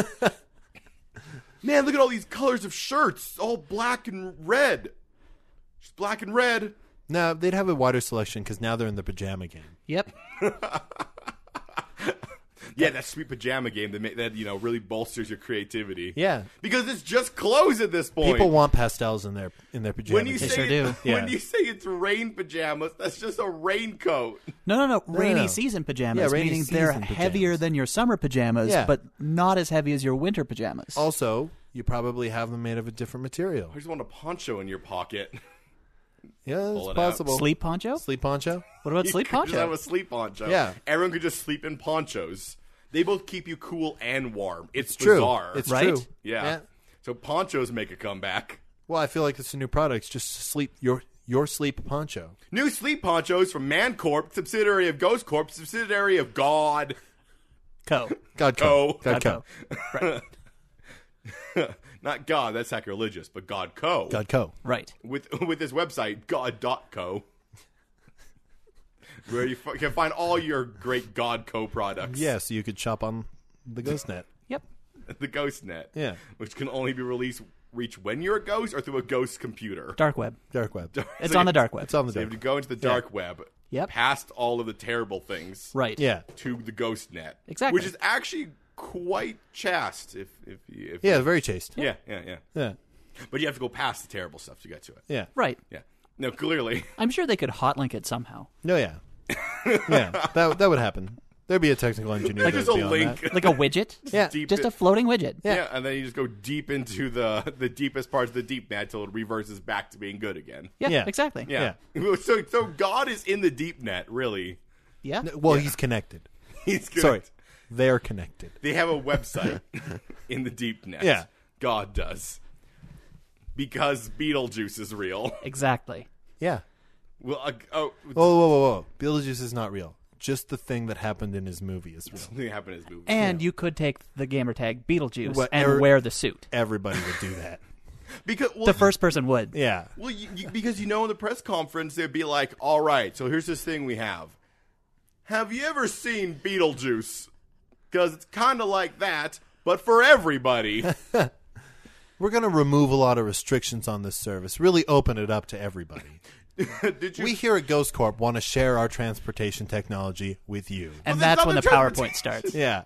Man, look at all these colors of shirts. All black and red. Just black and red. No, they'd have a wider selection because now they're in the pajama game. Yep. Yeah, that sweet pajama game that, ma- that you know really bolsters your creativity. Yeah. Because it's just clothes at this point. People want pastels in their in their pajama when you game. say sure it- do. Yeah. when you say it's rain pajamas, that's just a raincoat. No, no, no. Rainy no. season pajamas, Yeah, rainy meaning they're season heavier pajamas. than your summer pajamas, Yeah. but not as heavy as your winter pajamas. Also, you probably have them made of a different material. I just want a poncho in your pocket. Yeah, Pull it's it out. possible. Sleep poncho? Sleep poncho? What about You sleep could just have poncho? a sleep poncho. Yeah. Everyone could just sleep in ponchos. They both keep you cool and warm. It's, It's true. bizarre. It's Right? true. yeah. So ponchos make a comeback. Well, I feel like it's a new product. It's just sleep your your sleep poncho. New sleep ponchos from Mancorp, subsidiary of Ghost Corp, subsidiary of God. Co. God Co. co. God co. Right. Not God, that's sacrilegious, but God Co. God co. Right. With with this website, god dot co. Where you f- can find all your great God Co products. Yeah, so you could shop on the GhostNet. Yep. The GhostNet. Yeah. Which can only be released reach when you're a ghost or through a ghost computer. Dark web. Dark web. It's So on you- the dark web. It's on the So you dark have to web. go into the dark web, Yep. past all of the terrible things, Right. Yeah. to the GhostNet. Exactly. Which is actually quite chaste. If if, you- if Yeah, very chaste. yeah, yeah, yeah. Yeah. But you have to go past the terrible stuff to get to it. Yeah. Right. Yeah. No, clearly. I'm sure they could hotlink it somehow. No, yeah. yeah. That that would happen. There'd be a technical engineer Like that there's would a be on link. that. Like a widget? Yeah. Deep Just in- a floating widget. Yeah. and then you just go deep into the the deepest parts of the deep net till it reverses back to being good again. Yeah, Yeah. exactly. Yeah. So so God is in the deep net, really. Yeah. Well, he's connected. He's good. Sorry. They're connected. They have a website in the deep net. Yeah. God does. Because Beetlejuice is real. Exactly. Yeah. Well, uh, oh, Whoa, whoa, whoa, whoa. Beetlejuice is not real. Just the thing that happened in his movie is real. something happened in his movie. And you could take the gamer tag Beetlejuice What- and er- wear the suit. Everybody would do that. because well, The first person would. Yeah. well, you, you, because you know, in the press conference, they'd be like, "All right, so here's this thing we have. Have you ever seen Beetlejuice? Because it's kind of like that, but for everybody." We're going to remove a lot of restrictions on this service. Really open it up to everybody. Did you? We here at Ghost Corp want to share our transportation technology with you. And Well, that's that's when not the the PowerPoint starts. Yeah.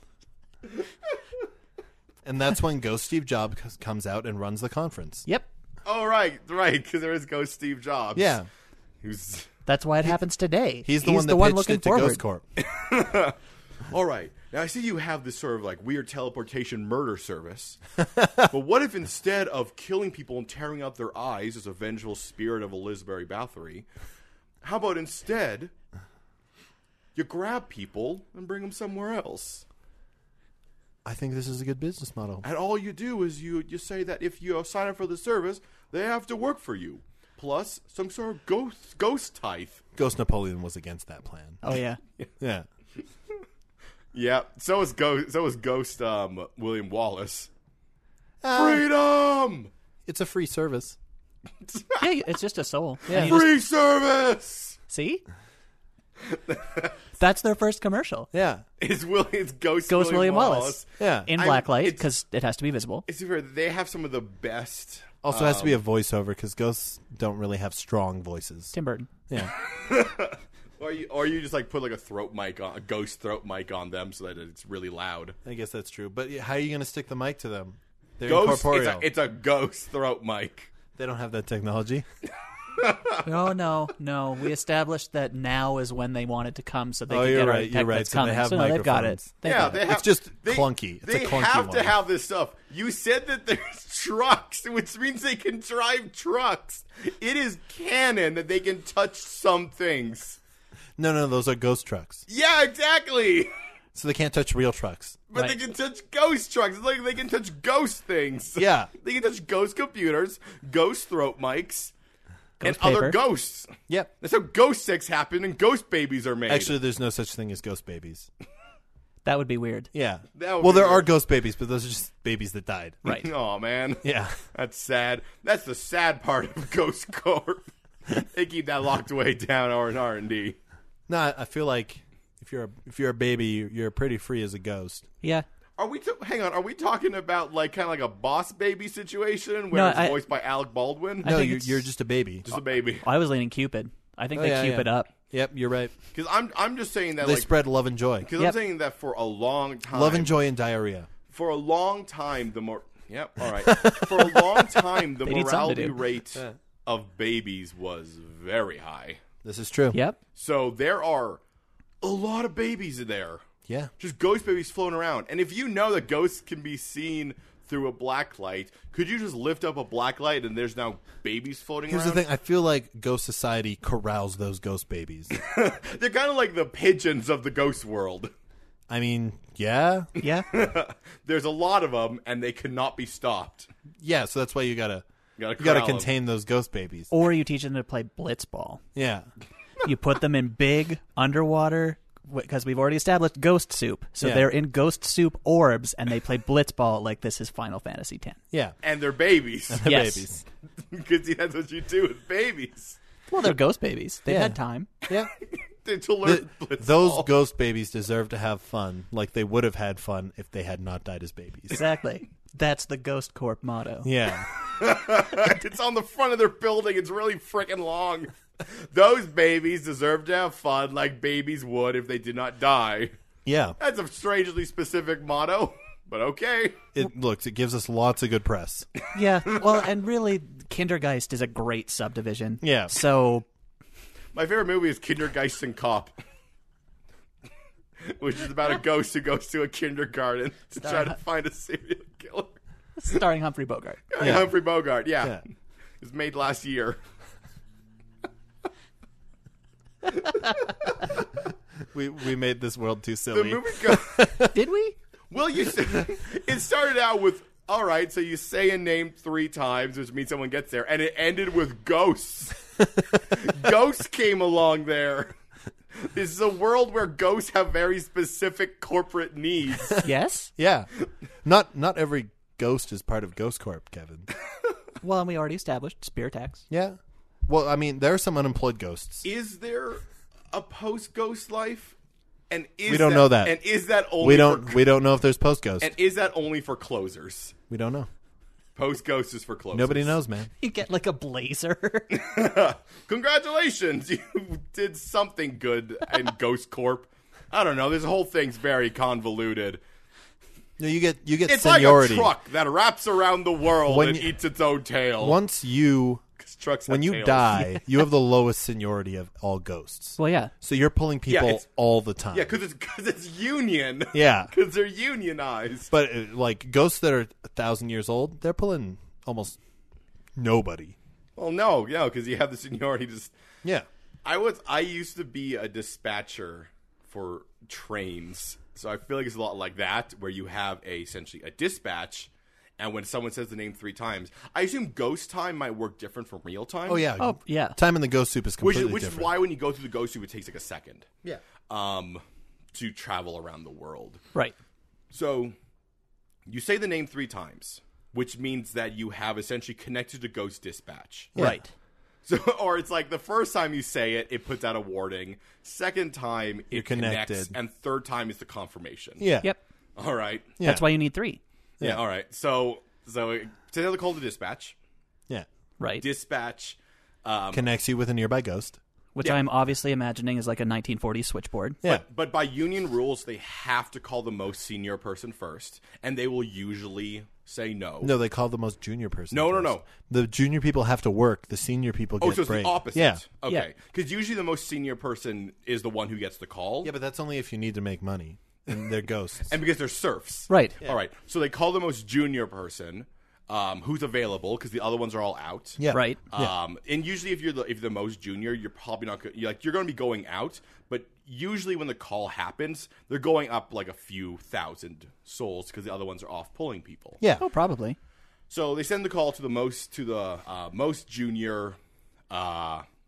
And that's when Ghost Steve Jobs comes out and runs the conference. Yep. oh, right, right, because there is Ghost Steve Jobs. Yeah. Who's That's why it happens today. He's the one that pitched looking it to forward. Ghost Corp. all right. Now I see you have this sort of like weird teleportation murder service. But what if instead of killing people and tearing out their eyes as a vengeful spirit of Elizabeth Bathory, how about instead you grab people and bring them somewhere else? I think this is a good business model. And all you do is you you say that if you sign up for the service, they have to work for you. Plus some sort of ghost ghost tithe. Ghost Napoleon was against that plan. Oh, yeah. Yeah. Yeah, so is Ghost so is Ghost um, William Wallace. Uh, Freedom! it's a free service. Yeah, it's just a soul. Yeah. And you just- Free service! See? That's their first commercial. Yeah. It's Will. It's Ghost, Ghost William Wallace. Wallace. Yeah. In I'm- black light, it's- because it has to be visible. It's super. They have some of the best. Also has to be a voiceover because ghosts don't really have strong voices. Tim Burton. Yeah. Or you, or you just like put like a throat mic on a ghost throat mic on them so that it's really loud. I guess that's true. But how are you going to stick the mic to them? They're Ghost. It's incorporeal. a, it's a ghost throat mic. They don't have that technology. No, no, no. We established that now is when they wanted to come, so they Oh, could you're get our right, you're tech right. that's So they coming. have so no, they've got it. microphones. They've Yeah, got they it. have. It's just they, clunky. It's they a clunky have one. to have this stuff. You said that there's trucks, which means they can drive trucks. It is canon that they can touch some things. No, no, those are ghost trucks. Yeah, exactly. So they can't touch real trucks. But Right. they can touch ghost trucks. It's like they can touch ghost things. Yeah. They can touch ghost computers, ghost throat mics, and Ghost other paper. ghosts. Yep. That's how ghost sex happen and ghost babies are made. Actually, there's no such thing as ghost babies. That would be weird. Yeah. That would Well, be there are weird. ghost babies, but those are just babies that died. Right. Oh man, Yeah. that's sad. That's the sad part of Ghost Corp. They keep that locked away down or in R and D. No, I I feel like if you're a, if you're a baby, you- you're pretty free as a ghost. Yeah. Are we? T- hang on. Are we talking about like kind of like a boss baby situation where No, it's I- voiced by Alec Baldwin? I No, think you're, it's- you're just a baby. Just a baby. I was leaning Cupid. I think Oh, they yeah, Cupid yeah. up. Yep, you're right. Because I'm I'm just saying that They like spread love and joy. because Yep. I'm saying that for a long time. Love and joy and diarrhea. For a long time, the more yep. All right. For a long time, the They need something to morality do. rate of babies was very high. This is true. Yep. So there are a lot of babies there. Yeah. Just ghost babies floating around. And if you know that ghosts can be seen through a black light, could you just lift up a black light and there's now babies floating Here's around? the thing. I feel like Ghost Society corrals those ghost babies. They're kind of like the pigeons of the ghost world. I mean, yeah. Yeah. There's a lot of them, and they cannot be stopped. Yeah, so that's why you gotta You gotta, you gotta corral 'em. contain those ghost babies. Or you teach them to play blitzball. Yeah. You put them in big underwater, because we've already established ghost soup. So Yeah. they're in ghost soup orbs, and they play blitzball like this is Final Fantasy X. Yeah. And they're babies. They're Yes. babies. Because that's what you do with babies. Well, they're ghost babies. They've Yeah. had time. Yeah. To to learn The- blitzball. those ghost babies deserve to have fun, like they would have had fun if they had not died as babies. Exactly. That's the Ghost Corp motto. Yeah. It's on the front of their building. It's really freaking long. Those babies deserve to have fun like babies would if they did not die. Yeah. That's a strangely specific motto, but okay. It looks. It gives us lots of good press. Yeah. Well, and really, Kindergeist is a great subdivision. Yeah. So, My favorite movie is Kindergeist Cop, which is about a ghost who goes to a kindergarten to try to find a serial killer. starring Humphrey Bogart. Yeah. Humphrey Bogart, yeah. Yeah. It was made last year. We we made this world too The silly. movie go- Did we? Well, you say, it started out with, all right, so you say a name three times, which means someone gets there, and it ended with ghosts. Ghosts came along there. This is a world where ghosts have very specific corporate needs. Yes. Yeah. Not not every ghost is part of Ghost Corp, Kevin. Well, and we already established spear tax. Yeah. Well, I mean, there are some unemployed ghosts. Is there a post-ghost life? And is We don't know that. And is that only We don't for, we don't know if there's post ghost. and is that only for closers? We don't know. Post-ghost is for closers. Nobody knows, man. You get like a blazer. Congratulations, you did something good in Ghost Corp. I don't know. This whole thing's very convoluted. No, you get you get It's seniority. like a truck that wraps around the world When and you- eats its own tail. Once you 'Cause trucks have when you tails. die, you have the lowest seniority of all ghosts. Well, yeah. So you're pulling people it's- all the time. Yeah, because it's, cause it's union. Yeah. Because they're unionized. But uh, like ghosts that are a thousand years old, they're pulling almost nobody. Well, no, no, because you have the seniority. Just Yeah. I was. I used to be a dispatcher for trains, so I feel like it's a lot like that, where you have a essentially a dispatch, and when someone says the name three times, I assume ghost time might work different from real time. Oh yeah. Oh, yeah. Time in the ghost soup is which completely is which is different. why when you go through the ghost soup, it takes like a second. Yeah. Um, to travel around the world. Right. So you say the name three times, which means that you have essentially connected to Ghost Dispatch. Yeah. Right. So, or it's like the first time you say it, it puts out a warning. Second time, it You're connects, connected. and third time is the confirmation. Yeah. Yep. All right. Yeah. That's why you need three. Yeah. Yeah. All right. So, so it- to another call to dispatch. Yeah. Right. Dispatch. Um, Connects you with a nearby ghost. Which Yeah. I'm obviously imagining is like a nineteen forties switchboard. Yeah. But, but by union rules, they have to call the most senior person first, and they will usually say no. No, they call the most junior person. No, no, first. no. The junior people have to work. The senior people get Oh, so it's break. the opposite. Yeah. Okay. Yeah. Because usually the most senior person is the one who gets the call. Yeah, but that's only if you need to make money. And they're ghosts. And because they're serfs. Right. All right. So they call the most junior person um, who's available because the other ones are all out. Yeah. Right. Yeah. Um, and usually, if you're the if you're the most junior, you're probably not go- you're like you're going to be going out. But usually, when the call happens, they're going up like a few thousand souls because the other ones are off pulling people. Yeah. Oh, probably. So they send the call to the most to the uh, most junior uh,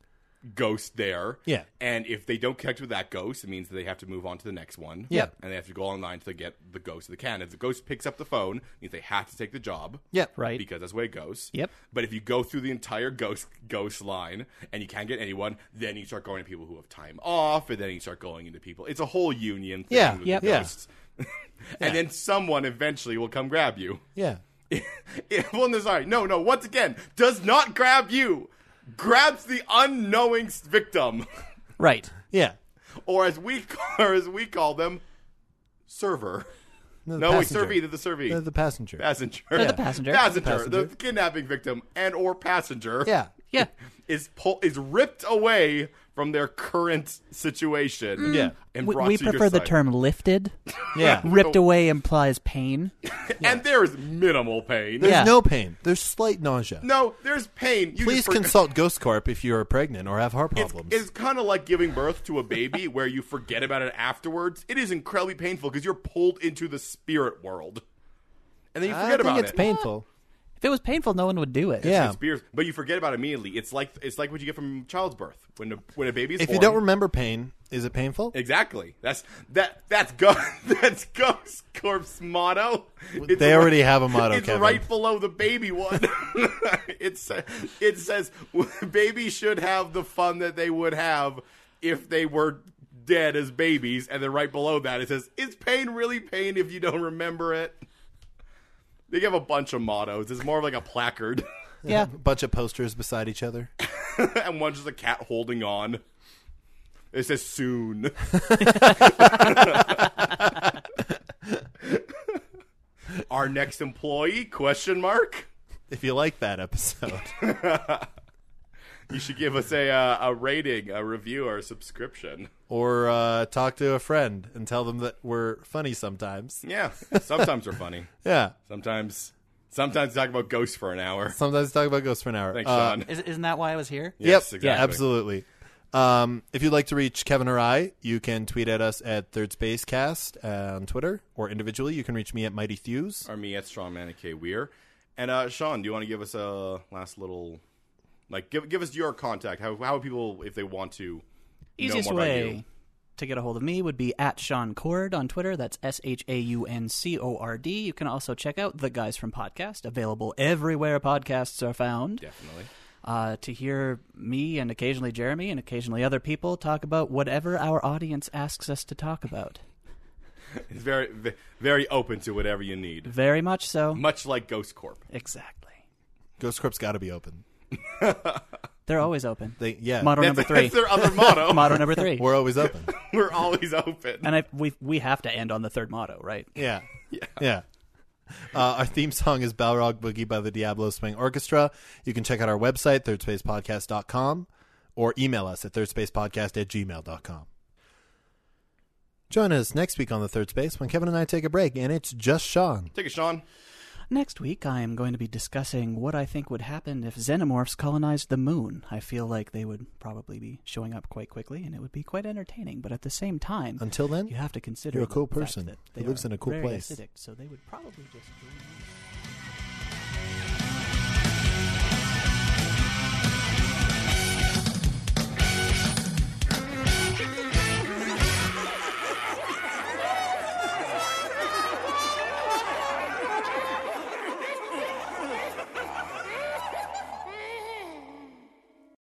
ghost there. Yeah. And if they don't connect with that ghost, it means that they have to move on to the next one. Yeah. And they have to go online to get the ghost of the can. If the ghost picks up the phone, it means they have to take the job. Yeah. Right. Because that's the way it goes. Yep. But if you go through the entire ghost ghost line and you can't get anyone, then you start going to people who have time off, and then you start going into people. It's a whole union thing Yeah. with Yep. the Yeah. ghosts. And then someone eventually will come grab you. Yeah. Well, no, sorry. No, no. Once again, does not grab you. Grabs the unknowing victim. Right. Yeah. Or as we or as we call them, server. No, the No, wait, passenger. servee. They're the servee. The, the passenger. passenger. Or the passenger. Passenger. Passenger. The kidnapping victim and or passenger. Yeah. Yeah. Is pull, is ripped away from their current situation. Yeah. And We, brought we to your prefer the side. term lifted. Yeah. Ripped away implies pain. And there is minimal pain. There's Yeah. no pain. There's slight nausea. No, there's pain. You Please just for- consult Ghost Corp if you are pregnant or have heart It's, problems. it's kind of like giving birth to a baby where you forget about it afterwards. It is incredibly painful because you're pulled into the spirit world. And then you I forget think about it's it. painful. If it was painful, no one would do it. Yeah. It's spirits, but you forget about it immediately. It's like it's like what you get from child's birth when a, when a baby is If born. you don't remember pain, is it painful? Exactly. That's that. That's go, That's Ghost Corp's motto. It's They already have a motto, It's Kevin. right below the baby one. it's it says babies should have the fun that they would have if they were dead as babies, and then right below that it says, "Is pain really pain if you don't remember it?" They have a bunch of mottos. It's more of like a placard, Yeah. A bunch of posters beside each other. and one's just a cat holding on. It says soon. Our next employee? Question mark. If you like that episode. You should give us a uh, a rating, a review, or a subscription. Or uh, talk to a friend and tell them that we're funny sometimes. Yeah, sometimes we're funny. Yeah. Sometimes, sometimes talk about ghosts for an hour. Sometimes talk about ghosts for an hour. Thanks, Uh, Sean. Is, isn't that why I was here? Yes, yep, exactly. absolutely. Um, if you'd like to reach Kevin or I, you can tweet at us at Third Space Cast on Twitter, or individually, you can reach me at Mighty Thews. Or me at Strongman K Weir. And uh, Sean, do you want to give us a last little, like, give give us your contact? How how would people, if they want to, Easiest know more about you? way to get a hold of me would be at Sean Cord on Twitter. That's S H A U N C O R D. You can also check out The Guys from Podcast, available everywhere podcasts are found. Definitely. Uh, to hear me and occasionally Jeremy and occasionally other people talk about whatever our audience asks us to talk about. It's very ve- very open to whatever you need. Very much so. Much like Ghost Corp. Exactly. Ghost Corp's got to be open. They're always open. They, yeah. Motto That's, number three. that's their other motto. Motto number three. We're always open. We're always open. And I, we we have to end on the third motto, right? Yeah. Yeah. Yeah. Uh, our theme song is Balrog Boogie by the Diablo Swing Orchestra. You can check out our website, third space podcast dot com, or email us at third space podcast at gmail dot com. Join us next week on The Third Space when Kevin and I take a break, and it's just Sean. Take it, Sean. Next week, I am going to be discussing what I think would happen if xenomorphs colonized the moon. I feel like they would probably be showing up quite quickly, and it would be quite entertaining. But at the same time, Until then, you have to consider you're a cool the fact person that who they lives are in a cool very place. acidic, so they would probably just.